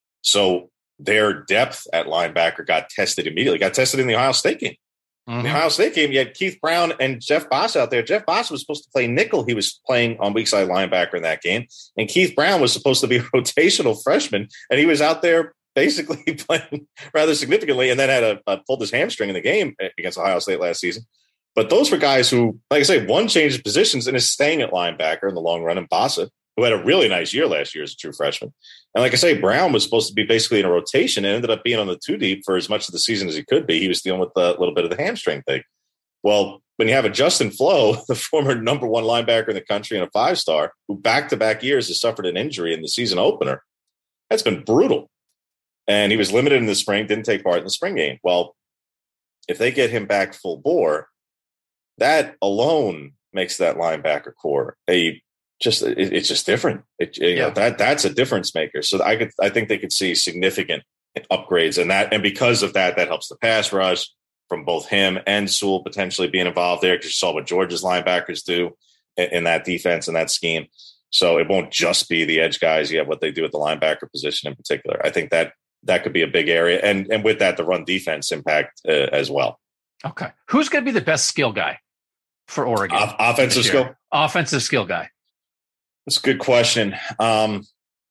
So their depth at linebacker got tested immediately, got tested in the Ohio State game. Mm-hmm. In the Ohio State game, you had Keith Brown and Jeff Boss out there. Jeff Boss was supposed to play nickel. He was playing on weak side linebacker in that game. And Keith Brown was supposed to be a rotational freshman, and he was out there basically playing rather significantly, and then had a, a pulled his hamstring in the game against Ohio State last season. But those were guys who, like I say, one changed positions and is staying at linebacker in the long run, and Bossa, who had a really nice year last year as a true freshman. And like I say, Brown was supposed to be basically in a rotation and ended up being on the two deep for as much of the season as he could be. He was dealing with a little bit of the hamstring thing. Well, when you have a Justin Flo, the former number one linebacker in the country and a five-star, who back-to-back years has suffered an injury in the season opener, that's been brutal. And he was limited in the spring, didn't take part in the spring game. Well, if they get him back full bore, that alone makes that linebacker core a just it, it's just different. It, you yeah. know, that that's a difference maker. So I could I think they could see significant upgrades in that, and because of that, that helps the pass rush from both him and Sewell potentially being involved there, because you saw what Georgia's linebackers do in, in that defense and that scheme. So it won't just be the edge guys. You have what they do at the linebacker position in particular. I think that that could be a big area, and and with that, the run defense impact uh, as well. Okay, who's going to be the best skill guy for Oregon? O- offensive skill, offensive skill guy. That's a good question. Um,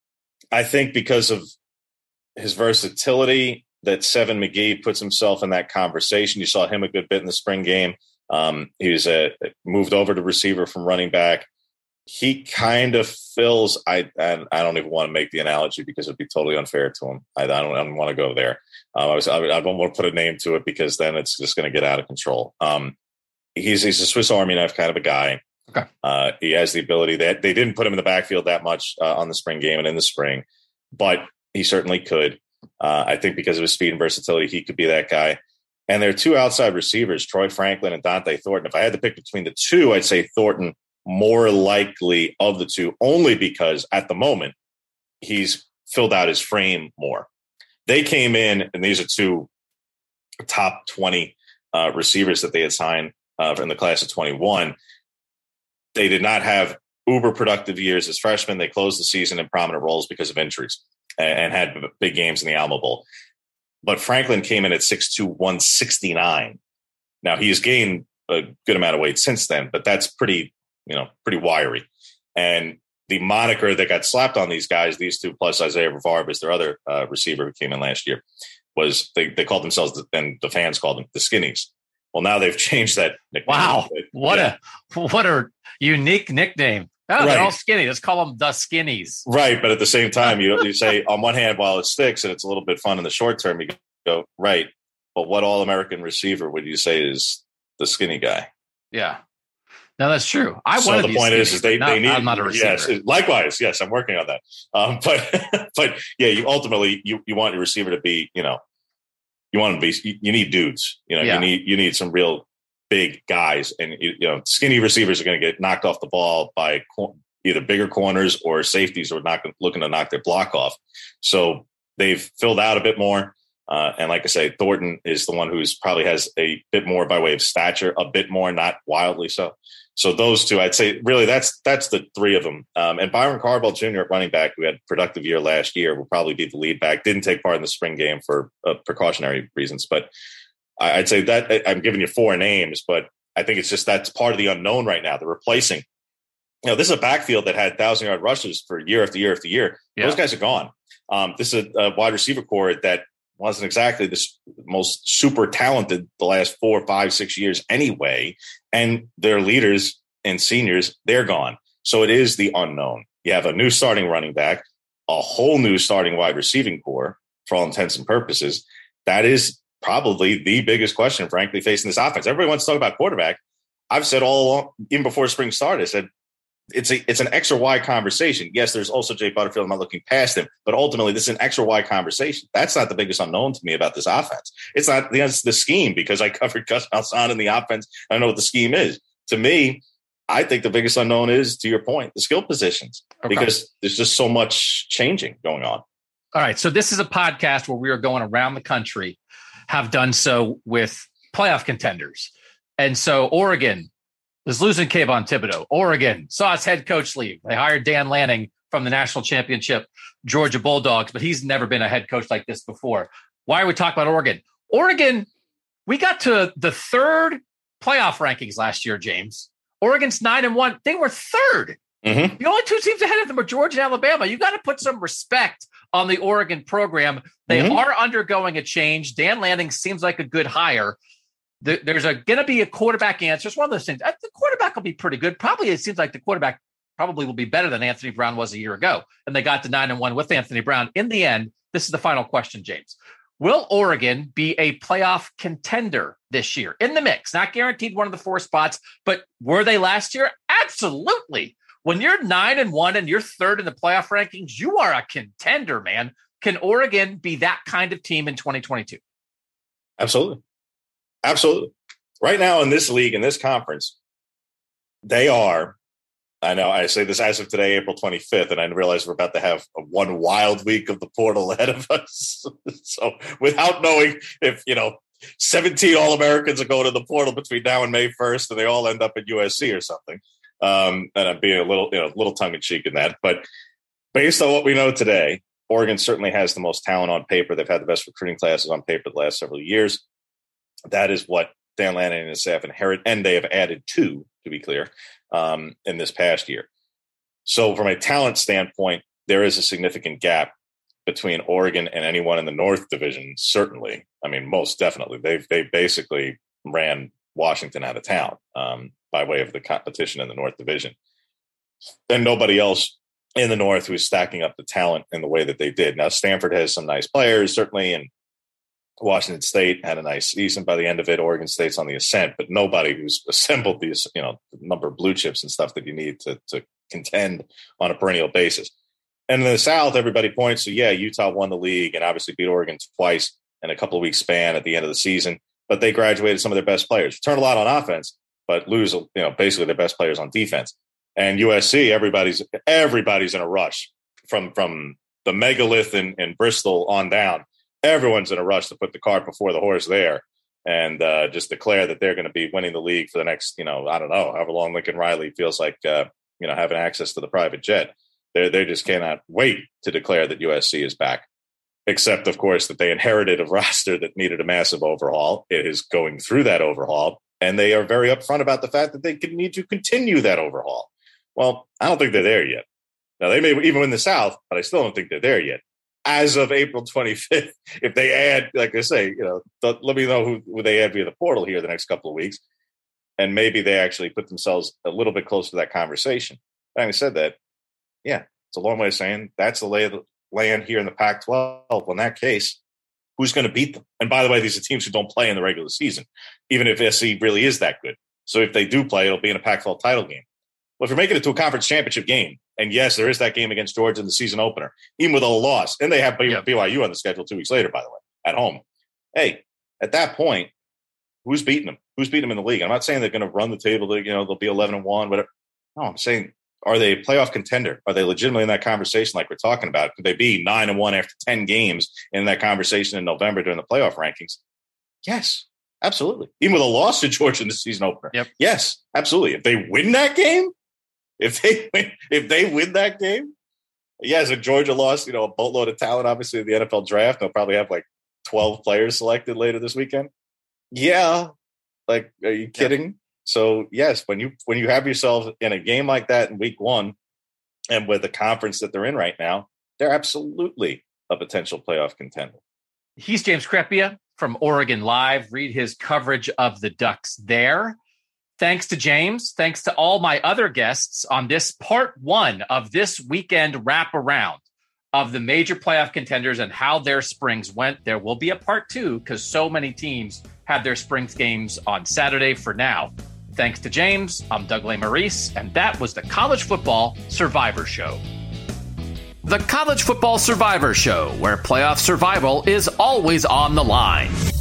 I think because of his versatility, that Seven McGee puts himself in that conversation. You saw him a good bit in the spring game. Um, he was uh, moved over to receiver from running back. He kind of fills. I I, I don't even want to make the analogy because it'd be totally unfair to him. I, I don't. I don't want to go there. Um, I was. I, I don't want to put a name to it because then it's just going to get out of control. Um, he's he's a Swiss Army knife kind of a guy. Okay. Uh, he has the ability that they didn't put him in the backfield that much uh, on the spring game and in the spring, but he certainly could. Uh, I think because of his speed and versatility, he could be that guy. And there are two outside receivers, Troy Franklin and Dante Thornton. If I had to pick between the two, I'd say Thornton more likely of the two, only because at the moment he's filled out his frame more. They came in, and these are two top twenty uh, receivers that they had signed uh, in the class of twenty-one. They did not have uber productive years as freshmen. They closed the season in prominent roles because of injuries and, and had big games in the Alamo Bowl. But Franklin came in at six two, one sixty-nine. Now he's gained a good amount of weight since then, but that's pretty, you know, pretty wiry. And the moniker that got slapped on these guys, these two plus Isaiah Rivard is their other uh, receiver who came in last year, was they, they called themselves, and the fans called them the Skinnies. Well, now they've changed that nickname. Wow. What yeah. a what a unique nickname. Oh, right. They're all skinny. Let's call them the Skinnies. Right. But at the same time, you, you say on one hand, while it sticks and it's a little bit fun in the short term, you go, right. But what all-American receiver would you say is the skinny guy? Yeah. No, that's true. I so want the point is, is they, not, they need, I'm not a receiver. Yes, likewise. Yes. I'm working on that. Um, but, but yeah, you ultimately, you, you want your receiver to be, you know, you want to be, you, you need dudes, you know, yeah. you need, you need some real big guys, and you, you know, skinny receivers are going to get knocked off the ball by cor- either bigger corners or safeties who are not looking to knock their block off. So they've filled out a bit more. Uh, and like I say, Thornton is the one who's probably has a bit more by way of stature, a bit more, not wildly so. So those two, I'd say, really, that's that's the three of them. Um, and Byron Cardwell Junior at running back, who had a productive year last year, will probably be the lead back. Didn't take part in the spring game for uh, precautionary reasons. But I, I'd say that I'm giving you four names, but I think it's just that's part of the unknown right now. They're replacing. You know, this is a backfield that had thousand-yard rushes for year after year after year. Yeah. Those guys are gone. Um, this is a, a wide receiver core that wasn't exactly the most super talented the last four, five, six years anyway. And their leaders and seniors, they're gone. So it is the unknown. You have a new starting running back, a whole new starting wide receiving core for all intents and purposes. That is probably the biggest question, frankly, facing this offense. Everybody wants to talk about quarterback. I've said all along, even before spring started, I said, It's a it's an X or Y conversation. Yes, there's also Jay Butterfield. I'm not looking past him, but ultimately, this is an X or Y conversation. That's not the biggest unknown to me about this offense. It's not the, it's the scheme, because I covered Gus Malzahn in the offense. I know what the scheme is. To me, I think the biggest unknown is, to your point, the skill positions, okay. because there's just so much changing going on. All right, so this is a podcast where we are going around the country, have done so with playoff contenders, and so Oregon is losing Kayvon Thibodeau. Oregon saw its head coach leave. They hired Dan Lanning from the national championship Georgia Bulldogs, but he's never been a head coach like this before. Why are we talking about Oregon? Oregon, we got to the third playoff rankings last year, James. Oregon's nine and one. They were third. Mm-hmm. The only two teams ahead of them are Georgia and Alabama. You got to put some respect on the Oregon program. They mm-hmm. are undergoing a change. Dan Lanning seems like a good hire. There's a going to be a quarterback answer. It's one of those things. The quarterback will be pretty good. Probably it seems like the quarterback probably will be better than Anthony Brown was a year ago. And they got to nine and one with Anthony Brown. In the end, this is the final question, James. Will Oregon be a playoff contender this year? In the mix, not guaranteed one of the four spots, but were they last year? Absolutely. When you're nine and one and you're third in the playoff rankings, you are a contender, man. Can Oregon be that kind of team in twenty twenty-two? Absolutely. Absolutely. Right now in this league, in this conference, they are, I know I say this as of today, April twenty-fifth, and I realize we're about to have a one wild week of the portal ahead of us. So without knowing if, you know, seventeen All-Americans are going to the portal between now and May first, and they all end up at U S C or something. Um, and I'm being a little, you know, little tongue in cheek in that. But based on what we know today, Oregon certainly has the most talent on paper. They've had the best recruiting classes on paper the last several years. That is what Dan Lanning and his staff inherit, and they have added two, to be clear, um, in this past year. So from a talent standpoint, there is a significant gap between Oregon and anyone in the North Division, certainly. I mean, most definitely. They've, they basically ran Washington out of town um, by way of the competition in the North Division. And nobody else in the North who's stacking up the talent in the way that they did. Now, Stanford has some nice players, certainly, and Washington State had a nice season by the end of it. Oregon State's on the ascent, but nobody who's assembled these, you know, the number of blue chips and stuff that you need to, to contend on a perennial basis. And in the South, everybody points to, yeah, Utah won the league and obviously beat Oregon twice in a couple of weeks span at the end of the season, but they graduated some of their best players. Turn a lot on offense, but lose, you know, basically their best players on defense. And U S C, everybody's everybody's in a rush from from the megalith in, in Bristol on down. Everyone's in a rush to put the cart before the horse there and uh, just declare that they're going to be winning the league for the next, you know, I don't know, however long Lincoln Riley feels like, uh, you know, having access to the private jet. They they just cannot wait to declare that U S C is back, except, of course, that they inherited a roster that needed a massive overhaul. It is going through that overhaul, and they are very upfront about the fact that they could need to continue that overhaul. Well, I don't think they're there yet. Now, they may even win the South, but I still don't think they're there yet. As of April twenty-fifth, if they add, like I say, you know, th- let me know who, who they add via the portal here the next couple of weeks, and maybe they actually put themselves a little bit closer to that conversation. Having said that, yeah, it's a long way of saying that's the lay of the land here in the Pac twelve. Well, in that case, who's going to beat them? And by the way, these are teams who don't play in the regular season, even if S C really is that good. So if they do play, it'll be in a Pac twelve title game. Well, if you're making it to a conference championship game, and yes, there is that game against Georgia in the season opener, even with a loss, and they have B Y U on the schedule two weeks later, by the way, at home. Hey, at that point, who's beating them? Who's beating them in the league? I'm not saying they're going to run the table, you know, they'll be eleven and one, whatever. No, I'm saying, are they a playoff contender? Are they legitimately in that conversation like we're talking about? Could they be nine and one after ten games in that conversation in November during the playoff rankings? Yes, absolutely. Even with a loss to Georgia in the season opener. Yep. Yes, absolutely. If they win that game, If they win, if they win that game, yes, if Georgia lost, you know, a boatload of talent, obviously, in the N F L draft, they'll probably have like twelve players selected later this weekend. Yeah. Like, are you kidding? Yeah. So, yes, when you when you have yourself in a game like that in week one and with the conference that they're in right now, they're absolutely a potential playoff contender. He's James Crepea from Oregon Live. Read his coverage of the Ducks there. Thanks to James. Thanks to all my other guests on this part one of this weekend wraparound of the major playoff contenders and how their springs went. There will be a part two because so many teams had their springs games on Saturday for now. Thanks to James. I'm Doug Lesmerises, and that was the College Football Survivor Show. The College Football Survivor Show, where playoff survival is always on the line.